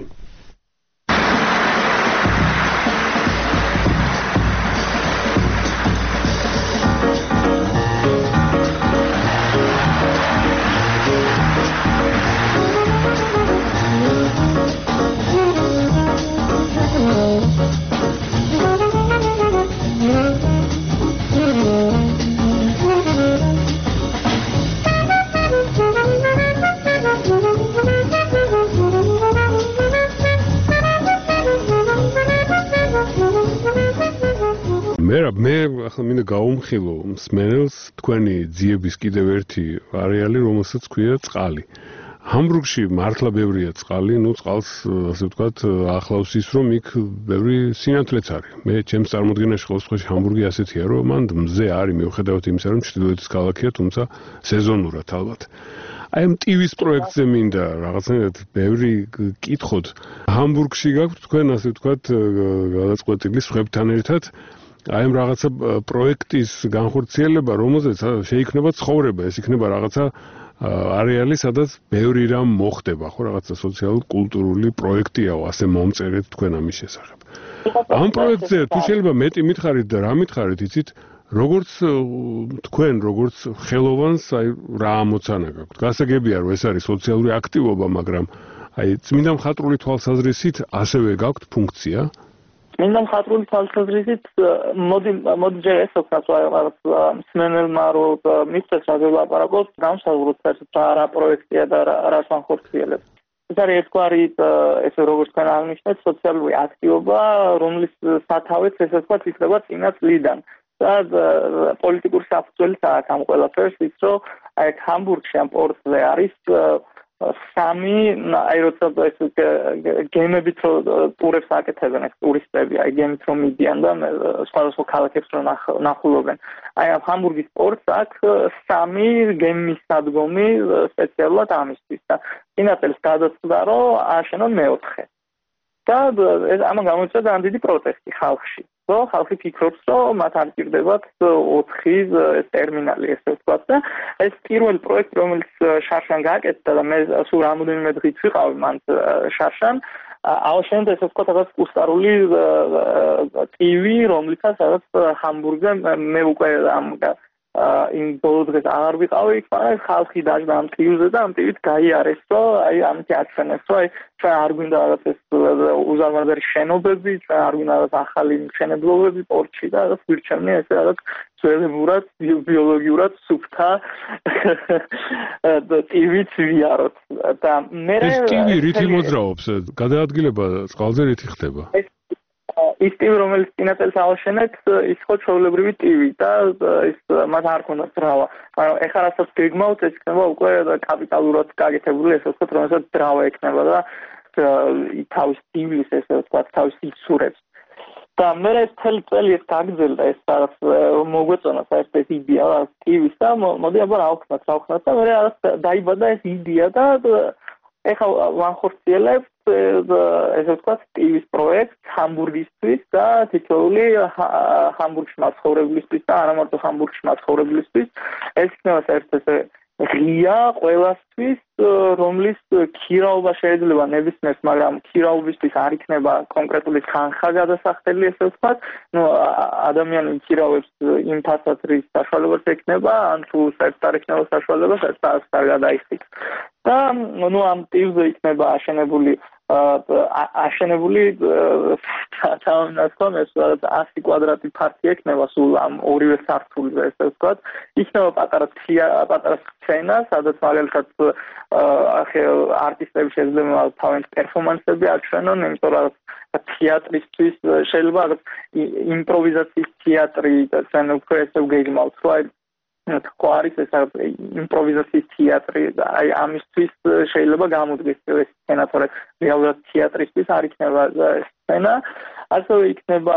მე ახლა მინდა გავუმხილო მსმენელს თქვენი ძიების კიდევ ერთი არეალი, რომელსაც ქვია წყალი. ჰამბურგში მართლა ბევრია წყალი, ну წყალს ასე ვთქვათ, ახლავს ის, რომ იქ ბევრი სინათლეც არის. მე ჩემს წარმოდგენაში ყოველ შემთხვევაში ჰამბურგი ასეთია, რომ მან მზე არის მიუხედავად იმისა, რომ ჩრდილოეთის ქალაქია, თუმცა სეზონურად ალბათ. აი ამ ტივის პროექტზე მინდა რაღაცნაირად ბევრი კითხოთ. ჰამბურგში გაქვთ თქვენ ასე ვთქვათ, გადაწყვეტილი სხვებთან ერთად აი ამ რაღაცა პროექტის განხორციელება, რომელზეც შეიქმნება ცხოვრება, ეს იქნება რაღაცა არეალი, სადაც ბევრი რამ მოხდება, ხო, რაღაცა სოციალურ-კულტურული პროექტიაო, ასე მომწერეთ თქვენ ამის შესახებ. ამ პროექტზე თუ შეიძლება მეტი მითხარით და რა მითხარით, იცით, როგორც თქვენ, როგორც ხელოვანს, აი რა ამოცანა გაქვთ. გასაგებია, რომ ეს არის სოციალური აქტივობა, მაგრამ აი წმინდა მხატვრული თვალსაზრისით ასევე გაქვთ ფუნქცია. მინდა მხატვრული თვალსაზრისით მოდი მოდი ჯერ ეს ვქნათ რაღაც მსმენელმა რომ მისცეს რა ველაპარაკოთ, გამსაუბროთ საერთოდ რა პროექტია და რას განხორციელებს. ეს არის ერთგვარი ესე როგორც თქვენ აღნიშნეთ, სოციალური აქტივობა, რომლის სათავეც ესე ვთქვათ იქნება წინა წლიდან. და პოლიტიკური საფუძველიც აქვს ამ ყველაფერს, ის რომ აი ჰამბურგში ამ პორტზე არის სამი აი როცა ეს გემებით რო ტურებს აკეთებენ ეს ტურისტები აი გემით რომ მიდიან და სხვადასხვა ქალაქებს რო ნახულობენ აი ამ ჰამბურგის პორტს აქვს სამი გემის სადგომი სპეციალურად ამისთვის და წინა წელს გადაწყვიტა რომ ააშენონ მეოთხე და ამან გამოიწვია ძალიან დიდი პროტესტი ხალხში რომ ხალხი ფიქრობს რომ მათ არ ჭირდებათ ოთხი ტერმინალი ესე ვთქვათ და ეს პირველი პროექტი რომელიც შარშან გააკეთა და მე სულ რამოდენიმე დღით ვიყავი მან შარშან აუშენდა ესე ვთქვათ რაღაც კუსტარული ტივი რომლითაც რაღაც ჰამბურგზე მე უკვე ამ იმ ბოლო დღეს აღარ ვიყავი იქ მაგრამ ხალხი დაждდა ამ ტივზე და ამ ტივით გაიარეს რომ აი ამით აჩვენეს რომ აი ჩვენ არ გვინდა რაღაც ეს უზარმაზარი შენობები ჩვენ არ გვინდა რაღაც ახალი მშენებლობები პორტში და რაღაც ვირჩევნია ესე რაღაც ძველებურად ბიოლოგიურად სუფთა ტივით ვიაროთ და მე ეს ტივი რითი მოძრაობს გადაადგილება წყალზე რითი ხდება ის ტივი რომელიც წინა წელს ააშენეთ ის ხო ჩვეულებრივი ტივი და ის მათ არ ქონდა ძრავა მაგრამ ეხლა რასაც გეგმავთ ეს იქნება უკვე კაპიტალურად გაკეთებული ესე ვთქვათ რომელსაც ძრავა ექნება და თავის ტივის ესე ვთქვათ თავის იცურებს და მე ეს მთელი წელი ეს გაგრძელდა ეს რაღაც მოგვეწონა საერთოდ იდეა ტივის და მოდი აბა რა ვქნათ რა ვქნათ და მე რაღაც დაიბადა ეს იდეა და ეხლა ვანხორციელებთ ესე ვთქვათ ტივის პროექტს ჰამბურგისთვის და თითოეული ჰამბურგში მაცხოვრებლისთვის და არა მარტო ჰამბურგში მაცხოვრებლისთვის ეს იქნება საერთოდ ესე ღია ყველასთვის რომლის ქირაობა შეიძლება ნებისმიერს მაგრამ ქირაობისთვის არ იქნება კონკრეტული თანხა გადასახდელი ესე ვთქვათ ნუ ადამიანი ქირაობს იმ ფასად რის საშუალებაც ექნება ან თუ საერთოდ არ ექნება საშუალება საერთოდ არ გადაიხდით და ნუ ამ ტივზე იქნება აშენებული აშენებული თავნასკომ ეს ასი კვადრატი ფართი ექნება სულ ამ ორივე სართულზე ესე ვთქვათ იქნება პატარა პატარა სცენა სადაც მაგალითად ახე არტისტები შეიძლება თავის პერფორმანსები აჩვენონ იმიტომ რომ თეატრისთვის შეიძლება იმპროვიზაციის თეატრი ჩვენ უკვე ესე ვგეგმავთ რომ თქო არის ეს იმპროვიზაციის თეატრი აი ამისთვის შეიძლება გამოდგეს ეს სცენა თორე რეალურად თეატრისთვის არ იქნება სცენა ასევე იქნება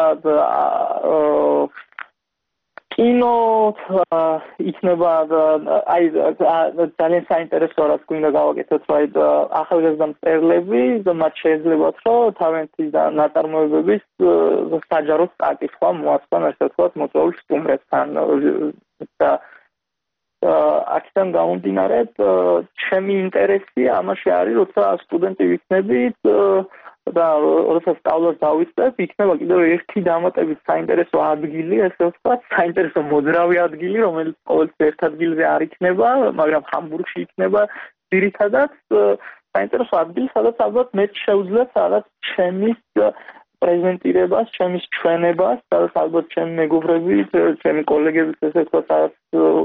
კინო იქნება აი ძალიან საინტერესო რაც გვინდა გავაკეთოთ აი ახალგაზრდა მწერლები მათ შეიძლებათ რომ თავენთი და ნაწარმოებების საჯარო საკითხვა მოასწრონ ესე ვთქვათ მოწვეულ სტუმრებთან და აქედან გამომდინარე ჩემი ინტერესი ამაში არის როცა სტუდენტი ვიქნებით და როცა სწავლას დავიწყებ იქნება კიდევ ერთი დამატებით საინტერესო ადგილი ესე ვთქვათ საინტერესო მოძრავი ადგილი რომელიც ყოველთვის ერთ ადგილზე არ იქნება მაგრამ ჰამბურგში იქნება ძირითადად საინტერესო ადგილი სადაც ალბათ მე შეუძლებს რაღაც ჩემის პრეზენტირებას ჩემის ჩვენებას სადაც ალბათ ჩემი მეგობრები ჩემი კოლეგები ესე ვთქვათ რაღაც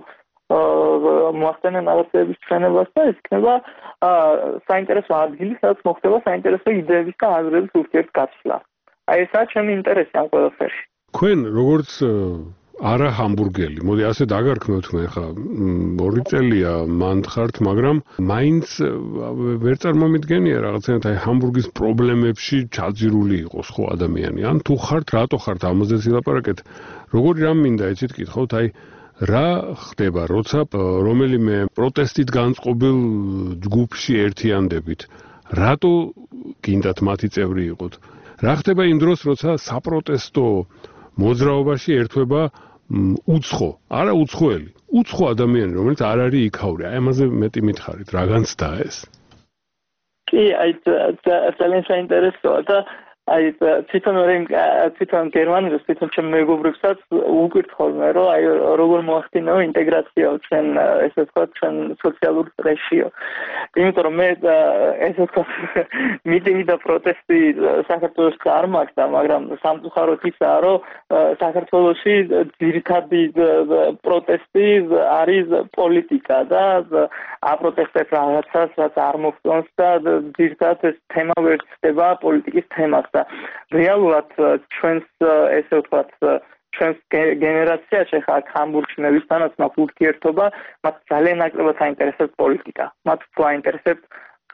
მოახდენენ რაღაცების ჩვენებას და ეს იქნება საინტერესო ადგილი, სადაც მოხდება საინტერესო იდეების და აზრების ურთიერთგაცვლა. აი ესაა ჩემი ინტერესი ამ ყველაფერში. თქვენ როგორც არა ჰამბურგელი, მოდი ასე დაგარქმევთ მე ხა ორი წელია მანდ ხართ, მაგრამ მაინც ვერ წარმომიდგენია რაღაცნაირად აი ჰამბურგის პრობლემებში ჩაძირული იყოს ხო ადამიანი. ან თუ ხართ, რატო ხართ ამაზე ვილაპარაკეთ? როგორი რამ მინდა იცით კითხავთ, აი რა ხდება, როცა რომელიმე პროტესტით განწყობილ ჯგუფში ერთიანდებით? რატო გინდათ მათი წევრი იყოთ? რა ხდება იმ დროს, როცა საპროტესტო მოძრაობაში ერთვება უცხო, არა უცხოელი, უცხო ადამიანი, რომელიც არ არის იქაური. აი ამაზე მეტი მითხარით, რა განცდა ეს? კი, აი ძალიან საინტერესოა და აი თვითონ თვითონ გერმანიაში თვითონ ჩემ მეგობრებსაც უკვირთხავ მე რომ აი როგორ მოახდინო ინტეგრაცია ჩვენ ესე ვთქვათ ჩვენ სოციალურ წრეშიო იმიტომ რომ მე ესე ვთქვათ მიტინგი და პროტესტი საქართველოში არ მაქვს მაგრამ სამწუხაროდ ისაა რომ საქართველოში ძირითადი პროტესტი არის პოლიტიკა და აპროტესტებს რაღაცას რაც არ მოგწონს და ძირითადად ეს თემა ვერ ხდება პოლიტიკის თემას და რეალურად ჩვენს ესე ვთქვათ ჩვენს გენერაციაში ხა ჰამბურგში მევისთანაც მათ ურთიერთობა მათ ძალიან ნაკლებად აინტერესებს პოლიტიკა მათ უფრო აინტერესებს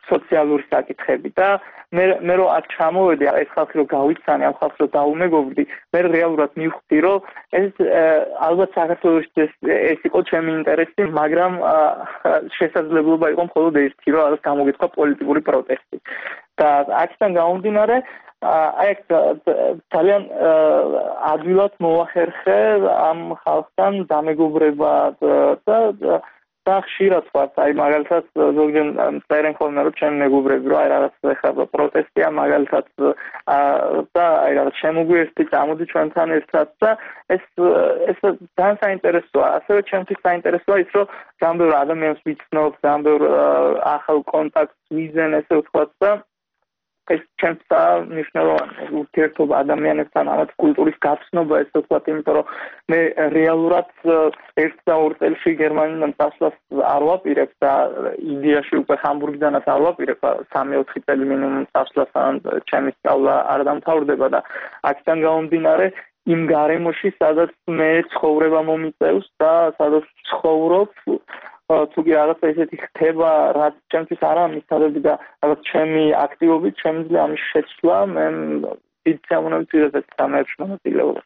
სოციალური საკითხები და მე მე რო აქ ჩამოვედი ეს ხალხი რო გავიცანი ამ ხალხს რო დაუმეგობრდი მე რეალურად მივხვდი რომ ეს ალბათ საქართველოს ეს იყო ჩემი ინტერესი მაგრამ შესაძლებლობა იყო მხოლოდ ერთი რომ არის გამოგეთხა პოლიტიკური პროტესტი და აქედან გამომდინარე აი ძალიან ადვილად მოახერხე ამ ხალხთან დამეგობრება და და ხშირად ვარ, აი მაგალითად ზოგჯერ წერენ ხოლმე რომ ჩემი მეგობრები რომ აი რაღაც ხება პროტესტია მაგალითად და აი რაღაც შემოგვიერთდი წამოდი ჩვენთან ერთად და ეს ეს ძალიან საინტერესოა, ასევე ჩემთვის საინტერესოა ის რომ ძალიან ბევრ ადამიანს ვიცნობ, ძალიან ბევრ ახალ კონტაქტს ვიზენ ესე ვთქვათ და ეს ჩემსა მნიშვნელოვანი ურთიერთობა ადამიანებთან ამათ კულტურის გაცნობა ესე ვთქვათ, იმიტომ რომ მე რეალურად ერთ და ორ წელში გერმანიიდან წასვლას არ ვაპირებ და იდეაში უკვე ჰამბურგიდანაც არ ვაპირებ სამი ოთხი წელი მინიმუმ წასვლას ან ჩემი სწავლა არ დამთავრდება და აქედან გამომდინარე იმ გარემოში სადაც მე ცხოვრება მომიწევს და სადაც ცხოვრობ თუ კი რაღაც ესეთი ხდება, რაც ჩემთვის არაა მისწრები და რაღაც ჩემი აქტივობით შემიძლია ამის შეცვლა, მე დიდ სამონებს ვიღებ სამეებში მონაწილეობა.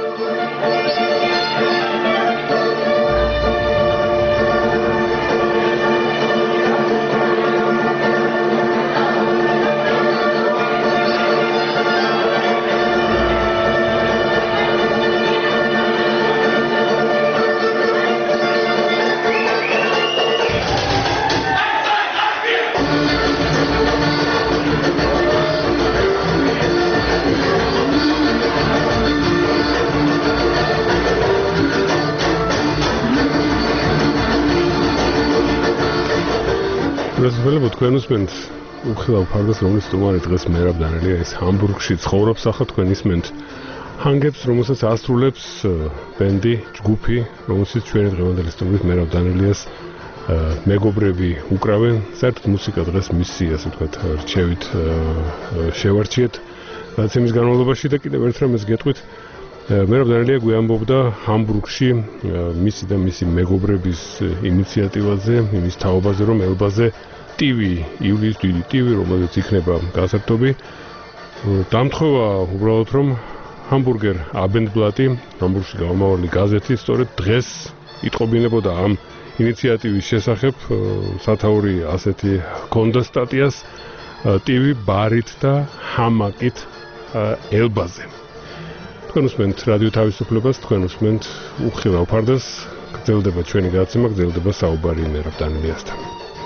Რასველებო თქვენ უსმენთ უხილავ ფარდას რომლის სტუმარი დღეს მერაბ დანელია ის ჰამბურგში ცხოვრობს ახლა თქვენ ისმენთ ჰანგებს რომელსაც ასრულებს ბენდი ჯგუფი რომელსაც ჩვენი დღევანდელი სტუმრით მერაბ დანელიას მეგობრები უკრავენ საერთოდ მუსიკა დღეს მისი ასე ვთქვათ რჩევით შევარჩიეთ რაც იმის განმავლობაში და კიდევ ერთ რამეს გეტყვით მერაბ დანელია გვიამბობდა ჰამბურგში მისი და მისი მეგობრების ინიციატივაზე იმის თაობაზე რომ ელბაზე ტივი, ივლიის დიდი ტივი, რომელიც იქნება გასართობი. დამთხოვა უბრალოდ რომ ჰამბურგერ აბენდბლატი, ჰამბურგში გამომავალი გაზეთი, სწორედ დღეს იტყობინებოდა ამ ინიციატივის შესახებ, სათაური ასეთი ჰქონდა სტატიას ტივი ბარით და ჰამაკით ელბაზე. თქვენ უსმენთ რადიო თავისუფლებას, თქვენ უსმენთ უხილავ ფარდას, გრძელდება ჩვენი გადაცემა, გრძელდება საუბარი მერაბ დანელიასთან.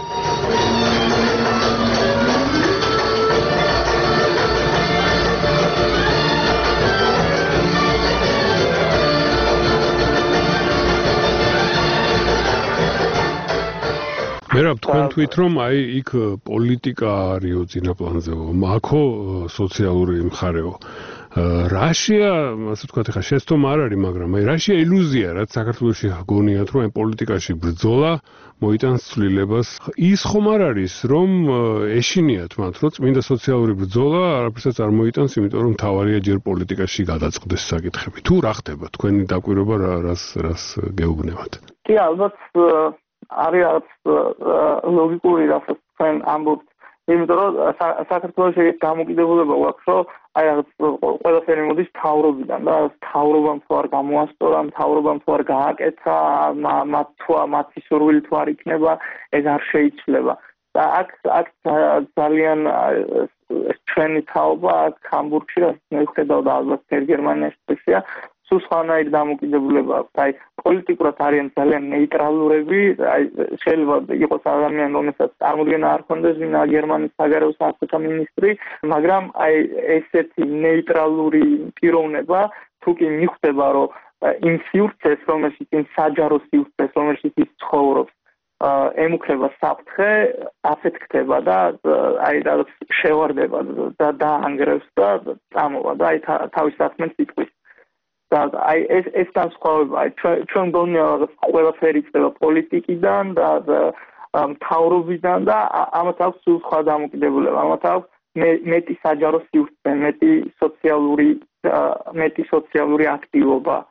მერაბ თქვენ თვით რომ აი იქ პოლიტიკა არისო წინა პლანზეო, მაქო სოციალური მხარეო. რაშია, ასე ვთქვათ, ხა შეცდომა არ არის, მაგრამ აი რაშია ილუზია, რაც საქართველოში გონიათ, რომ აი პოლიტიკაში ბრძოლა მოიტანს ცვლილებას. ის ხომ არ არის, რომ ეშინიათ მათ, რომ წმინდა სოციალური ბრძოლა არაფერსაც არ მოიტანს, იმიტომ რომ თავარია ჯერ პოლიტიკაში გადაწყდეს საკითხები. თუ რა ხდება, თქვენი დაკვირვება რას რას გეუბნებათ? კი, ალბათ არის რაღაც ლოგიკური რასაც თქვენ ამბობთ, იმიტომ რომ საქართველოში გამოკიდებულება გვაქვს, რომ აი რაღაც ყველაფერი მოდის მთავრობიდან და მთავრობამ თუ არ გამოასწორა, მთავრობამ თუ არ გააკეთა, მათ თუ მათი სურვილი თუ არ იქნება, ეს არ შეიძლება. და აქ აქ ძალიან ჩვენი თაობა აქ ჰამბურგში რაც მე ვხედავ და ალბათ გერმანიაში სულ სხვანაირი დამოკიდებულება აქვს. აი პოლიტიკურად არიან ძალიან ნეიტრალურები, აი შეიძლება იყოს ადამიანი, რომელსაც წარმოდგენა არ ჰქონდეს, ვინა გერმანიის საგარეო საქმეთა მინისტრი, მაგრამ აი ესეთი ნეიტრალური პიროვნება თუ კი მიხვდება, რომ იმ სივრცეს, რომელშიც იმ საჯარო სივრცეს, რომელშიც ის ცხოვრობს, ემუქრება საფრთხე, აფეთქდება და აი რაღაც შევარდება და დაანგრევს და წამოვა და აი თავის საქმეს იტყვის. და აი ეს ეს განსხვავება აი ჩვენ გონია რაღაც ყველაფერი ხდება პოლიტიკიდან და მთავრობიდან და ამათ აქვს სულ სხვა დამოკიდებულება. ამათ აქვს მეტი საჯარო სივრცე, მეტი სოციალური მეტი სოციალური აქტივობა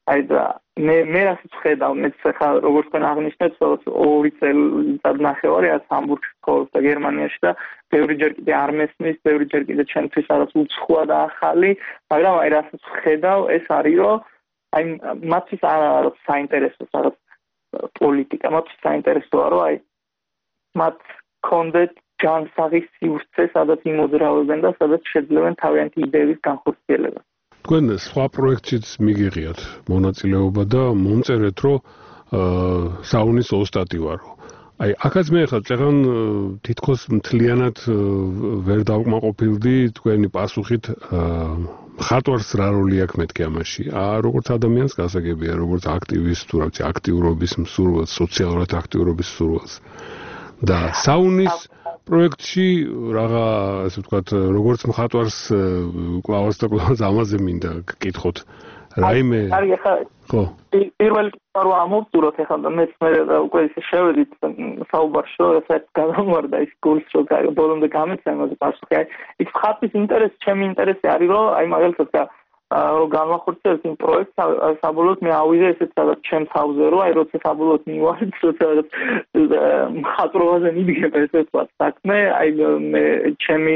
აი და მე მე რასაც ვხედავ, მეც ახლა როგორც თქვენ აღნიშნეთ, ორი წელიწად ნახევარი რაც ჰამბურგში ცხოვრობ და გერმანიაში და ბევრიჯერ კიდე არ მესმის, ბევრიჯერ კიდე ჩემთვის რაღაც უცხოა და ახალი, მაგრამ აი რასაც ვხედავ, ეს არის რომ აი მათთვის არის საინტერესო რაღაც პოლიტიკა, მათთვის საინტერესოა რომ აი მათ კონდეთ ჯანსაღი სივრცე, სადაც იმოძრავებენ და სადაც შეძლებენ თავიანთი იდეების განხორციელება. თქვენ სხვა პროექტშიც მიგიღიათ მონაწილეობა და მომწერეთ, რომ საუნის ოსტატი ვარო. აი, აქაც მე ხა წეგან თითქოს მთლიანად ვერ დავკმაყოფილდი თქვენი პასუხით მხატვარს რა როლი აქვს მეთქი ამაში. აა როგორც ადამიანს გასაგებია, როგორც აქტივისტ თუ რაღაც აქტიურობის მსურველს, სოციალურად აქტიურობის მსურველს. და საუნის პროექტში რაღა ასე ვთქვათ, როგორც მხატვარს კლავას და კლავას ამაზე მინდა გკითხოთ. რაიმე არის ახლა ხო პირველ რო ამოვწუროთ ახლა და მეც მე უკვე ისე შევედით საუბარში, რასაც გადამვარდა ის გულს, რომ ბოლომდე გამეცე ამაზე პასუხი. აი ის ხალხის ინტერესი, ჩემი ინტერესი არის, რომ აი მაგალითად რომ განვახორციელოთ იმ პროექტს, საბოლოოდ მე ავიდე ესეც სადაც ჩემ თავზე, რომ აი როცა საბოლოოდ მივარდ, როცა მხატვრობაზე მივიღებ ესე ვთქვათ საქმე, აი მე ჩემი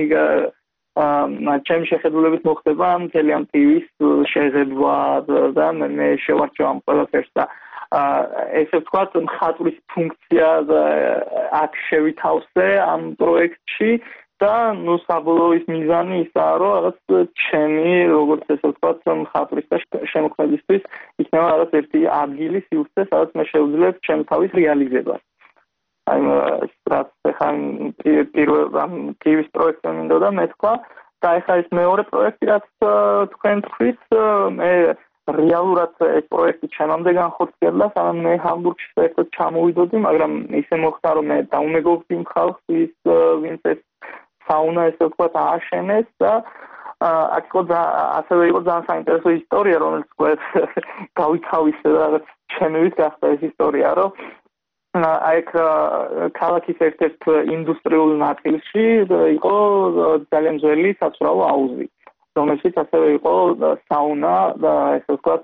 აა ჩემი შეხედულებით მოხდება მთელი ამ ტივის შეღებვა და მე შევარჩევ ამ ყველაფერს და ესე ვთქვათ მხატვრის ფუნქცია აქ შევითავსე ამ პროექტში და ნუ საბოლოო ის მიზანი ისაა, რომ რაღაც ჩემი როგორც ესე ვთქვათ მხატვრის და შემოქმედისთვის იქნება რაღაც ერთი ადგილი სივრცე, სადაც მე შევძლებ ჩემ თავის რეალიზებას. აი რაც ახლა პირველ ტივის პროექტზე მინდოდა მეთქვა და ახლა ეს მეორე პროექტი რაც თქვენ თქვით მე რეალურად ეს პროექტი ჩემამდე განხორციელდა, სანამ მე ჰამბურგში საერთოდ ჩამოვიდოდი, მაგრამ ისე მოხდა რომ მე დაუმეგობრდი იმ ხალხს, ვის ვინც ეს საუნა ესე ვთქვათ ააშენეს და აქ იყო ასევე იყო ძალიან საინტერესო ისტორია, რომელიც გვერდ გავითავისე და რაღაც ჩემივით გახდა ეს ისტორია, რომ აი ქალაქის ერთ-ერთ ინდუსტრიულ ნაწილში იყო ძალიან ძველი საცურაო აუზი, რომელშიც ასევე იყო საუნა და ესე ვთქვათ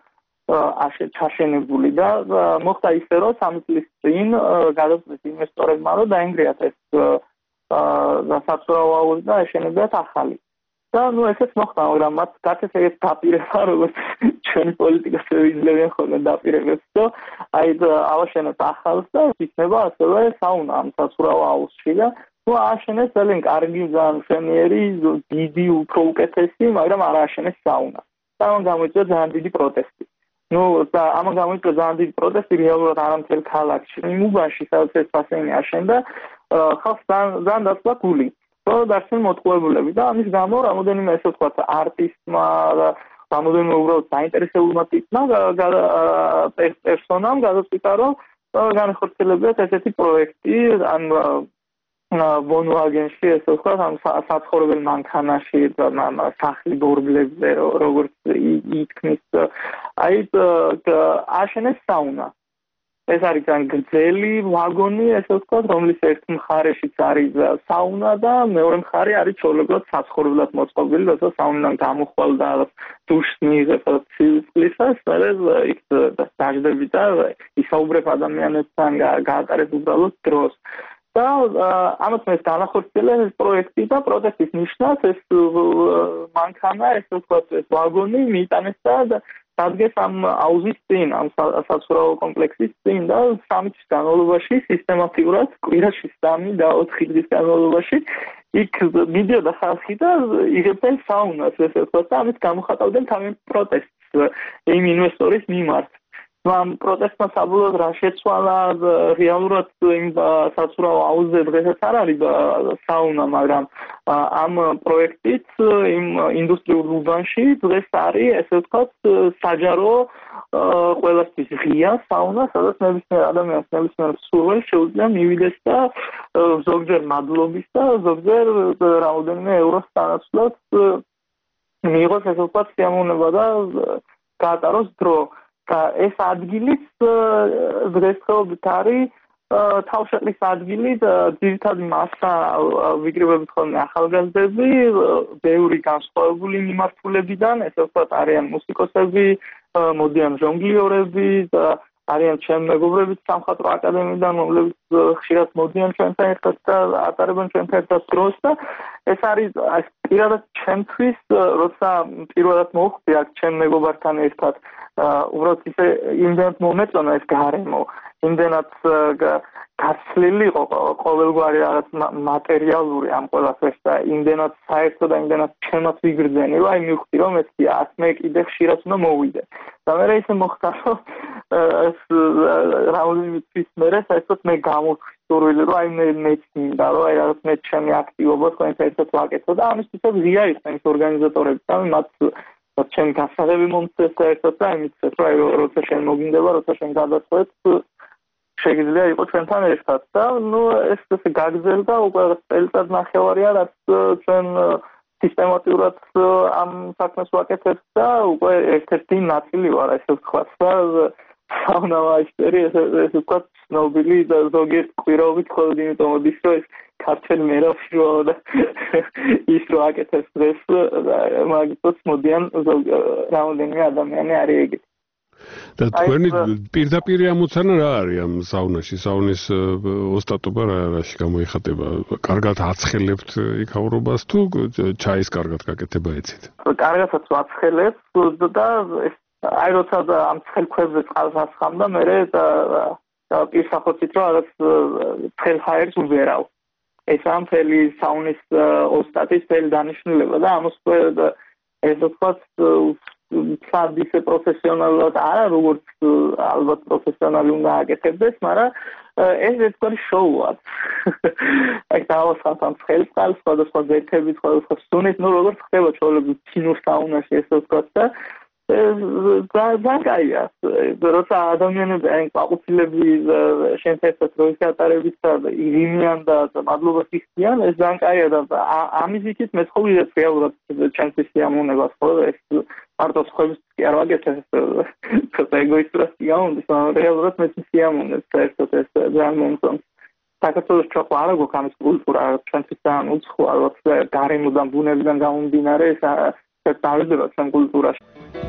ჩაშენებული და მოხდა ისე, რომ სამი წლის წინ გადაწყვიტეს ინვესტორებმა, რომ დაენგრიათ ეს და საცურაო აუზი და ეშენებათ ახალი. და ნუ ესეც მოხდა, მაგრამ მათ გაცეს ეგეთ დაპირება, როგორც ჩვენი პოლიტიკას ვიძლებიან ხოლმე დაპირებებს, რომ აი ავაშენოთ ახალს და იქნება ასევე საუნა ამ საცურაო აუზში და ნუ ააშენეს ძალიან კარგი, ძალიან მშვენიერი, დიდი, უფრო უკეთესი, მაგრამ არ ააშენეს საუნა. და ამან გამოიწვია ძალიან დიდი პროტესტი. ნუ და ამან გამოიწვია ძალიან დიდი პროტესტი რეალურად არა მთელ ქალაქში, იმ უბანში, სადაც ეს ბასეინი აშენდა, ხალხს ძალიან დაწვა გული. დარჩნენ მოტყუებულები და ამის გამო რამოდენიმე ესე ვთქვათ არტისტმა და რამოდენიმე უბრალოდ საინტერესებულმა ტიპმა პერსონამ გადაწყვიტა, რომ განხორციელებიათ ესეთი პროექტი ან ვონვაგენში ესე ვთქვათ ამ საცხოვრებელ მანქანაში და სახლი ბორბლებზე როგორც ითქმის აი აშენეს საუნა. ეს არის ძალიან გრძელი ვაგონი, ესე ვთქვათ, რომლის ერთ მხარეშიც არის საუნა და მეორე მხარე არის ჩვეულებრივად საცხოვრებლად მოწყობილი, როცა საუნიდან გამოხვალ და დუშს მიიღებ ცილისყლისას, მერე იქ დაждები და ისაუბრებ ადამიანებთან, გაატარებ უბრალოდ დროს. და ამათ მე განახორციელა ეს პროექტი და პროტესტის ნიშნად ეს მანქანა, ესე ვთქვათ, ეს ვაგონი მიიტანეს და დადგეს ამ აუზის წინ, ამ საცურაო კომპლექსის წინ და სამი თვის განმავლობაში სისტემატურად კვირაში სამი და ოთხი დღის განმავლობაში იქ მიდიოდა ხალხი და იღებდნენ საუნას, ესე ვთქვათ, და ამით გამოხატავდნენ თავიანთ პროტესტს იმ ინვესტორის მიმართ. ამ პროტესტმა საბოლოოდ რა შეცვალა, რეალურად იმ საცურაო აუზზე დღესაც არ არის საუნა, მაგრამ ამ პროექტით იმ ინდუსტრიულ უბანში დღეს არის, ესე ვთქვათ, საჯარო ყველასთვის ღია საუნა, სადაც ნებისმიერ ადამიანს, ნებისმიერ მსურველს შეუძლია მივიდეს და ზოგჯერ მადლობის და ზოგჯერ რამოდენიმე ევროს თანაცვლად მიიღოს, ესე ვთქვათ, სიამოვნება და გაატაროს დრო. ეს ადგილიც დღესდღეობით არის თავშეყრის ადგილი და ძირითადი მასა ვიკრიბებით ხოლმე ახალგაზრდები, ბევრი განსხვავებული მიმართულებიდან, ესე ვთქვათ, არიან მუსიკოსები, მოდიან ჟონგლიორები და არიან ჩემი მეგობრებიც სამხატვრო აკადემიიდან, რომლებიც ხშირად მოდიან ჩვენთან ერთად და ატარებენ ჩვენთან ერთად დროს და ეს არის პირადად ჩემთვის, როცა პირველად მოვხვდი აქ ჩემ მეგობართან ერთად, უბრალოდ ისე იმდენად მომეწონა ეს გარემო, იმდენად გაცლილი იყო ყოველგვარი რაღაც მატერიალური ამ ყველაფერს და იმდენად საერთო და იმდენად ჩემად ვიგრძენი, რომ აი მივხვდი რომ ეს აქ მე კიდე ხშირად უნდა მოვიდე. და მე ისე მოხდა რომ ეს რაუნდში თვის მერე საერთოდ მე გამოვხსოვილი რომ აი მე მეცინდა რომ აი რაღაც მე ჩემი აქტივობა თქვენთან ერთად ვაკეთო და ამისთვის ღია იყვნენ ის ორგანიზატორები და მათ ჩემი გასაღები მომწეს საერთოდ და იმიცეს რომ აი როცა შენ მოგინდება, როცა შენ გადაწყვეტ შეიძლება იყოს ჩვენთან ერთად და ნუ ეს ესე გაგრძელდა უკვე წელიწად ნახევარია რაც ჩვენ სისტემატურად ამ საქმეს ვაკეთებთ და უკვე ერთ-ერთი ნაწილი ვარ ესე ვთქვათ და საუნა ვაიშტერი ესე ვთქვათ ცნობილი და ზოგიერთ კვირაობით ხოლმე იმიტომ მოდის რომ ეს ქართული მერაფშო და ის რო აკეთებს დღეს მაგიტოს მოდიან რამდენიმე ადამიანი არის ეგეთი და თქვენი პირდაპირ ამოცანა რა არის ამ საუნაში? საუნის ოსტატობა რაში გამოიხატება? კარგად აცხელებთ იქაურობას თუ ჩაის კარგად გაკეთება ეცით? კარგადაც ვაცხელებ და აი როცა ამ ცხელქვებზე წყალს ასხამ და მე და პირსახოცით რომ რაღაც ცხელჰაერს ვვერავ. ეს ამ მთელი საუნის ოსტატის მთელი დანიშნულება და ამას ეს ვთქვათ სად ისე პროფესიონალურად არა, როგორც ალბათ პროფესიონალი უნდა აკეთებდეს, მაგრამ ეს ერთგვარი შოუა. აი დავასხამთ ამ ცხელწყალს, სხვადასხვა ძერთებით, სხვადასხვა სუნით, ნუ როგორც ხდება ჩვეულებრივ კინო საუნაში ესე ვთქვათ და ზაგაია, როცა ადამიანები აი ყვაყუცილები შენთან ერთად როის ატარებით და იღიმიან და მადლობას იხდიან, ეს ზაგაია და ამის იქით მე ცხოვრობ რეალურად ჩემთვის სიამოვნებას ხო ეს მარტო სხვების კი არ ვაგეთებ ცოტა ეგოისტურად სიამოვნებს, მაგრამ რეალურად მე სიამოვნებს საერთოდ ეს ძალიან მომწონს. საქართველოს ჩაყვა არა გვაქვს ამის კულტურა, ჩვენთვის ძალიან უცხოა, ალბათ გარემოდან ბუნებიდან გამომდინარე ეს დავიდება ჩვენ კულტურაში.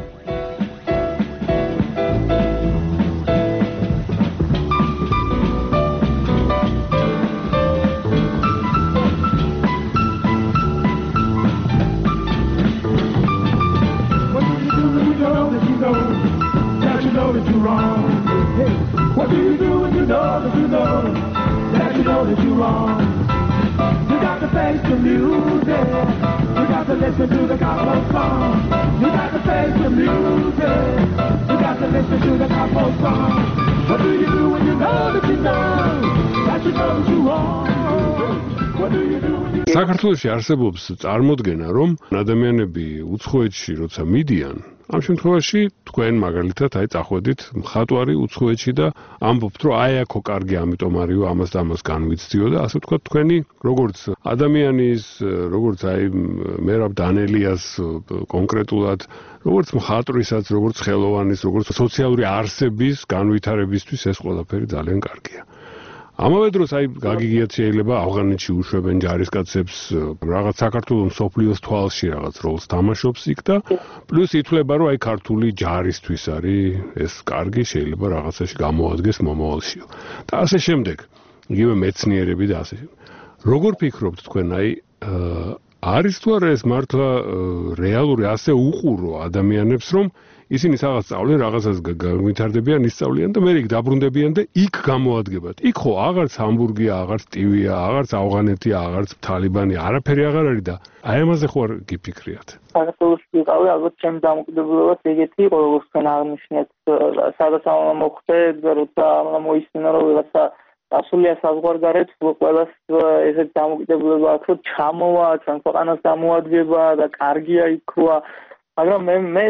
That you're wrong. Hey, what do you do when you know that you know that you know that you're wrong? You got to face the music. You got to listen to the gospel song. You got to face the music. You got to listen to the gospel song. What do you do when you know that you know that you know that you're wrong? What do you do when you საქართველოში არსებობს წარმოდგენა, რომ ადამიანები უცხოეთში როცა მიდიან, ამ შემთხვევაში თქვენ მაგალითად აი წახვედით მხატვარი უცხოეთში და ამბობთ რომ აი აქო კარგი ამიტომ არისო ამას და ამას განვიცდიო და ასე ვთქვათ თქვენი როგორც ადამიანის როგორც აი მერაბ დანელიას კონკრეტულად როგორც მხატვრისაც როგორც ხელოვანის როგორც სოციალური არსების განვითარებისთვის ეს ყველაფერი ძალიან კარგია. ამავე დროს აი გაგიგიათ შეიძლება ავღანეთში უშვებენ ჯარისკაცებს რაღაც საქართველოს სოფლიოს თვალში რაღაც როლს თამაშობს იქ და პლუს ითვლება რომ აი ქართული ჯარისთვის არის ეს კარგი შეიძლება რაღაცაში გამოადგეს მომავალშიო და ასე შემდეგ იგივე მეცნიერები და ასე როგორ ფიქრობთ თქვენ აი არის თუ არა ეს მართლა რეალური ასე უყურო ადამიანებს რომ ისინი რაღაც სწავლენ, რაღაცას განვითარდებიან, ისწავლიან და მე იქ დაბრუნდებიან და იქ გამოადგებათ. იქ ხო აღარც ჰამბურგია, აღარც ტივია, აღარც ავღანეთია, აღარც თალიბანი, არაფერი აღარ არის და აი ამაზე ხო არ გიფიქრიათ? საქართველოს ვიყავი, ალბათ ჩემი დამოკიდებულებაც ეგეთი იყო, როგორც თქვენ აღნიშნეთ, სადაც ამ მოხდეთ, როცა ამ მოისმინა რომ ვიღაცა ასულია საზღვარგარეთ, ყველას ესეთ დამოკიდებულება აქვს, რომ ჩამოვა, ჩვენ ქვეყანას გამოადგება და კარგია იქვა, მაგრამ მე მე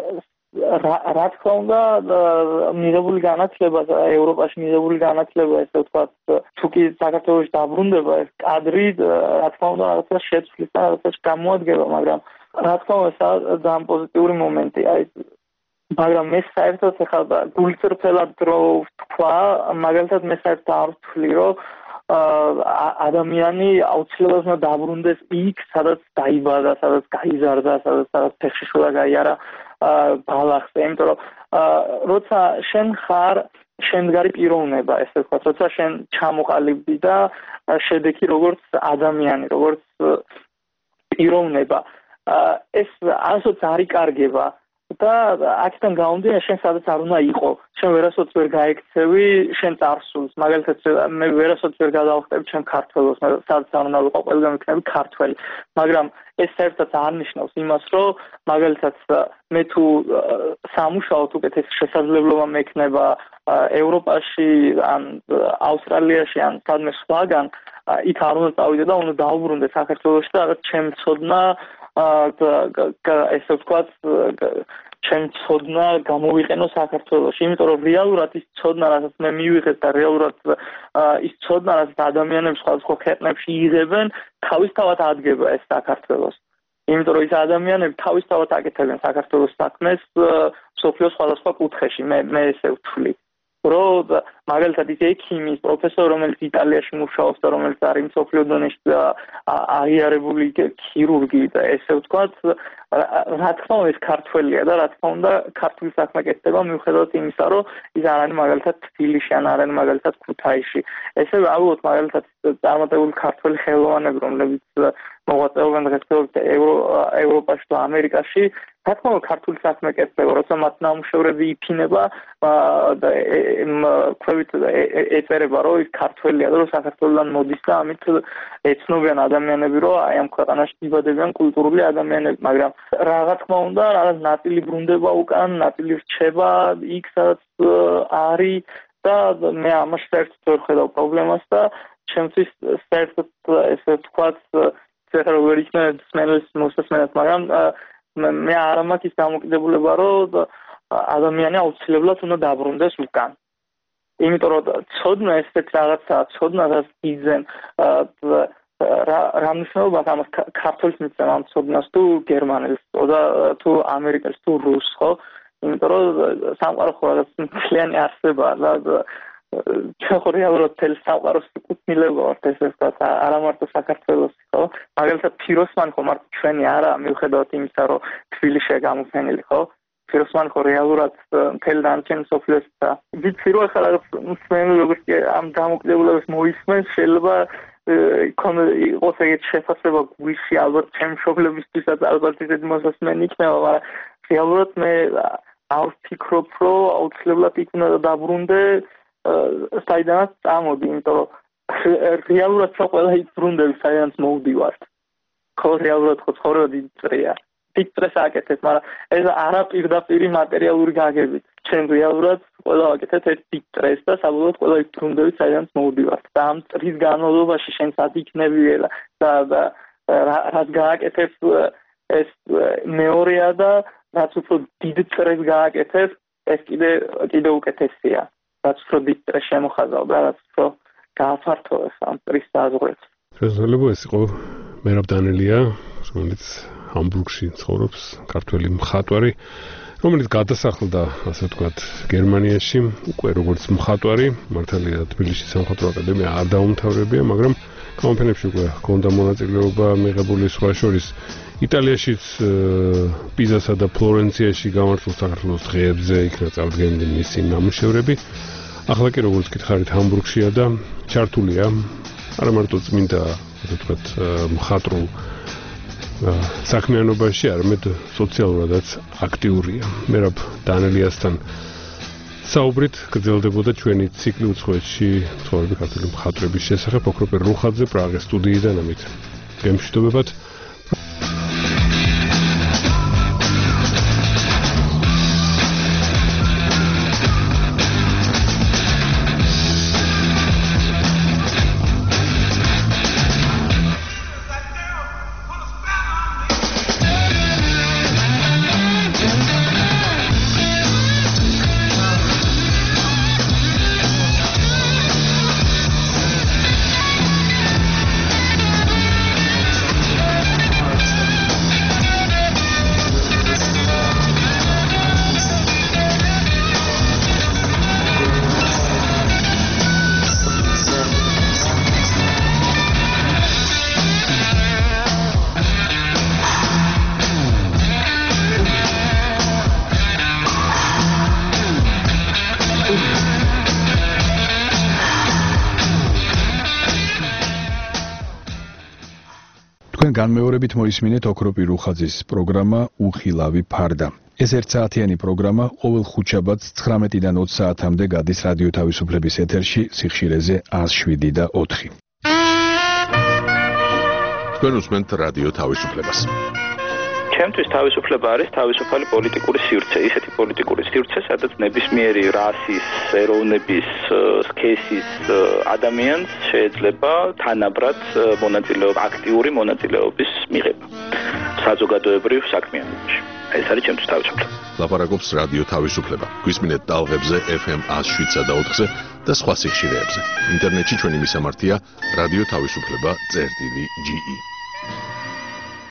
რა თქმა უნდა მიღებული განათლება ევროპაში მიღებული განათლება ესე ვთქვათ თუ კი საქართველოში დაბრუნდება ეს კადრი რა თქმა უნდა რაღაცა შეცვლის და რაღაცა გამოადგება მაგრამ რა თქმა უნდა ძალიან პოზიტიური მომენტი აი მაგრამ მე საერთოდ ახლა გულწრფელად რო ვთქვა მაგალითად მე საერთოდ არ ვთვლი რომ ადამიანი აუცილებლად უნდა დაბრუნდეს იქ სადაც დაიბადა სადაც გაიზარდა სადაც სადაც ფეხშიშლა გაიარა ბალახზე, იმიტომ რომ როცა შენ ხარ შემდგარი პიროვნება, ესე ვთქვათ, როცა შენ ჩამოყალიბდი და შედეგი როგორც ადამიანი, როგორც პიროვნება, ეს არასოდეს არ იკარგება და აქედან გამომდინარე შენ სადაც არ უნდა იყო, შენ ვერასოდეს ვერ გაექცევი შენ წარსულს, მაგალითად მე ვერასოდეს ვერ გადავხტები ჩემ ქართველოს, სადაც არ უნდა ვიყო, ყველგან ვიქნები ქართველი, მაგრამ ეს საერთოდ არ ნიშნავს იმას, რომ მაგალითად მე თუ სამუშაოდ უკეთეს შესაძლებლობა მექნება ევროპაში ან ავსტრალიაში ან სადმე სხვაგან იქ არ უნდა წავიდე და უნდა დავუბრუნდე საქართველოში და რაღაც ჩემ ცოდნა ესე ვთქვათ ჩემ ცოდნა გამოვიყენო საქართველოში, იმიტომ რომ რეალურად ის ცოდნა, რასაც მე მივიღეთ და რეალურად ის ცოდნა, რასაც ადამიანებს სხვადასხვა ქვეყნებში იღებენ, თავისთავად ადგება ეს საქართველოს. იმიტომ რომ ის ადამიანები თავისთავად აკეთებენ საქართველოს საქმეს მსოფლიოს სხვადასხვა კუთხეში, მე მე ესე ვთვლი. რომ მაგალითად ის ექიმის პროფესორი, რომელიც იტალიაში მუშაობს და რომელიც არის მსოფლიო დონეში აღიარებული ქირურგი და ესე ვთქვათ, რა თქმა უნდა ეს ქართველია და რა თქმა უნდა ქართული საქმე კეთდება მიუხედავად იმისა, რომ ის არ არის მაგალითად თბილისში ან არ არის მაგალითად ქუთაისში. ესევე ავიღოთ მაგალითად წარმატებული ქართველი ხელოვანები, რომლებიც მოღვაწეობენ დღესდღეობით ევროპაში და ამერიკაში, რა თქმა უნდა ქართული საქმე კეთდება, როცა მათ ნამუშევრები იფინება და ქვევით ეწერება, რომ ის ქართველია და რომ საქართველოდან მოდის და ამით ეცნობიან ადამიანები, რომ აი ამ ქვეყანაში იბადებიან კულტურული ადამიანები, მაგრამ რა თქმა უნდა, რაღაც ნაწილი ბრუნდება უკან, ნაწილი რჩება იქ, სადაც არის და მე ამაში საერთოდ ვერ ხედავ პრობლემას და ჩემთვის საერთოდ ესე ვთქვათ, ცეხა როგორ იქნება სმენელს მოსასმენად, მაგრამ მე არ მაქვს ის დამოკიდებულება, რომ ადამიანი აუცილებლად უნდა დაბრუნდეს უკან. იმიტომ რომ ცოდნა ესეთ რაღაცაა, ცოდნა რაც იძენ რა მნიშვნელობა აქვს ქართულს მიცემ ამ ცოდნას თუ გერმანელს და თუ ამერიკელს თუ რუსს, ხო? იმიტომ რომ სამყარო ხო რაღაც მთლიანი არსებაა და ჩვენ ხო რეალურად თელ სამყაროს კუთვნილება ვართ, ესე ვთქვათ, არა მარტო საქართველოსი, ხო? მაგალითად ფიროსმანი ხო მარტო ჩვენი არა, მიუხედავად იმისა, რომ თბილისშია გამოფენილი, ხო? ფიროსმანი ხო რეალურად მთელ დანარჩენ მსოფლიოში და ვიცი რომ ახლა რაღაც მსმენელი როგორც ამ დამოკიდებულებას მოისმენს, შეიძლება იყოს ეგეთ შეფასება გვიში, ალბათ ჩემ მშობლებისთვისაც ალბათ ისეთი მოსასმენი იქნება, მაგრამ რეალურად მე არ ვფიქრობ, რომ აუცილებლად იქ უნდა დაბრუნდე საიდანაც წამოდი, იმიტომ რომ რეალურად ხო ყველა იქ ბრუნდები, საიდანაც მოვდივართ. ხო რეალურად ხო ცხოვრება დიდი წრეა. დიდ წრეს აკეთებ, მაგრამ ეს არა პირდაპირი მატერიალური გაგებით. ჩვენ რეალურად ყველა ვაკეთებთ ერთ დიდ წრეს და საბოლოოდ ყველა იქ ბრუნდებით, საიდანაც მოვდივართ. და ამ წრის განმავლობაში შენ სად იქნები და რაც გააკეთებ ეს მეორეა და რაც უფრო დიდ წრეს გააკეთებ, ეს კიდე კიდე უკეთესია. რაც უფრო დიდ წრეს შემოხაზავ და რაც უფრო გააფართოვებ ამ წრის საზღვრებს. შესაძლოა ეს იყო მერაბ დანელია, რომელიც ჰამბურგში ცხოვრობს, ქართველი მხატვარი, რომელიც გადასახლდა, ასე ვთქვათ, გერმანიაში, უკვე როგორც მხატვარი, მართალია თბილისში სამხატვრო აკადემია არ დაუმთავრებია, მაგრამ გამოფენებში უკვე ჰქონდა მონაწილეობა მიღებული, სხვა შორის იტალიაშიც, პიზასა და ფლორენციაში გამართულ საქართველოს დღეებზე იქნა წარდგენილი მისი ნამუშევრები. ახლა კი როგორც გითხარით, ჰამბურგშია და ჩართულია არა მარტო წმინდა, ასე ვთქვათ, მხატვრულ საქმიანობაში, არამედ სოციალურადაც აქტიურია. მერაბ დანელიასთან საუბრით გრძელდებოდა ჩვენი ციკლი უცხოეთში მცხოვრები ქართული მხატვრების შესახებ, ოქროპე რუხაძე პრაღის სტუდიიდან ამით. გემშვიდობებათ. თქვენ განმეორებით მოისმინეთ ოქროპირ რუხაძის პროგრამა უხილავი ფარდა. ეს ერთსაათიანი პროგრამა ყოველ ხუთშაბათს ცხრამეტიდან ოცი საათამდე გადის რადიო თავისუფლების ეთერში სიხშირეზე ას შვიდი და ოთხი. თქვენ უსმენთ რადიო თავისუფლებას. ჩემთვის თავისუფლება არის თავისუფალი პოლიტიკური სივრცე, ისეთი პოლიტიკური სივრცე, სადაც ნებისმიერი რასის, ეროვნების, სქესის ადამიანს შეიძლება თანაბრად მონაწილეობა, აქტიური მონაწილეობის მიღება საზოგადოებრივ საქმიანობაში. ეს არის ჩემთვის თავისუფლება. ლაპარაკობს რადიო თავისუფლება. გვისმინეთ ტალღებზე ეფ ემ ას შვიდსა და ოთხზე და სხვა სიხშირეებზე. ინტერნეტში ჩვენი მისამართია რადიო თავისუფლება წერტილი ჯი ი.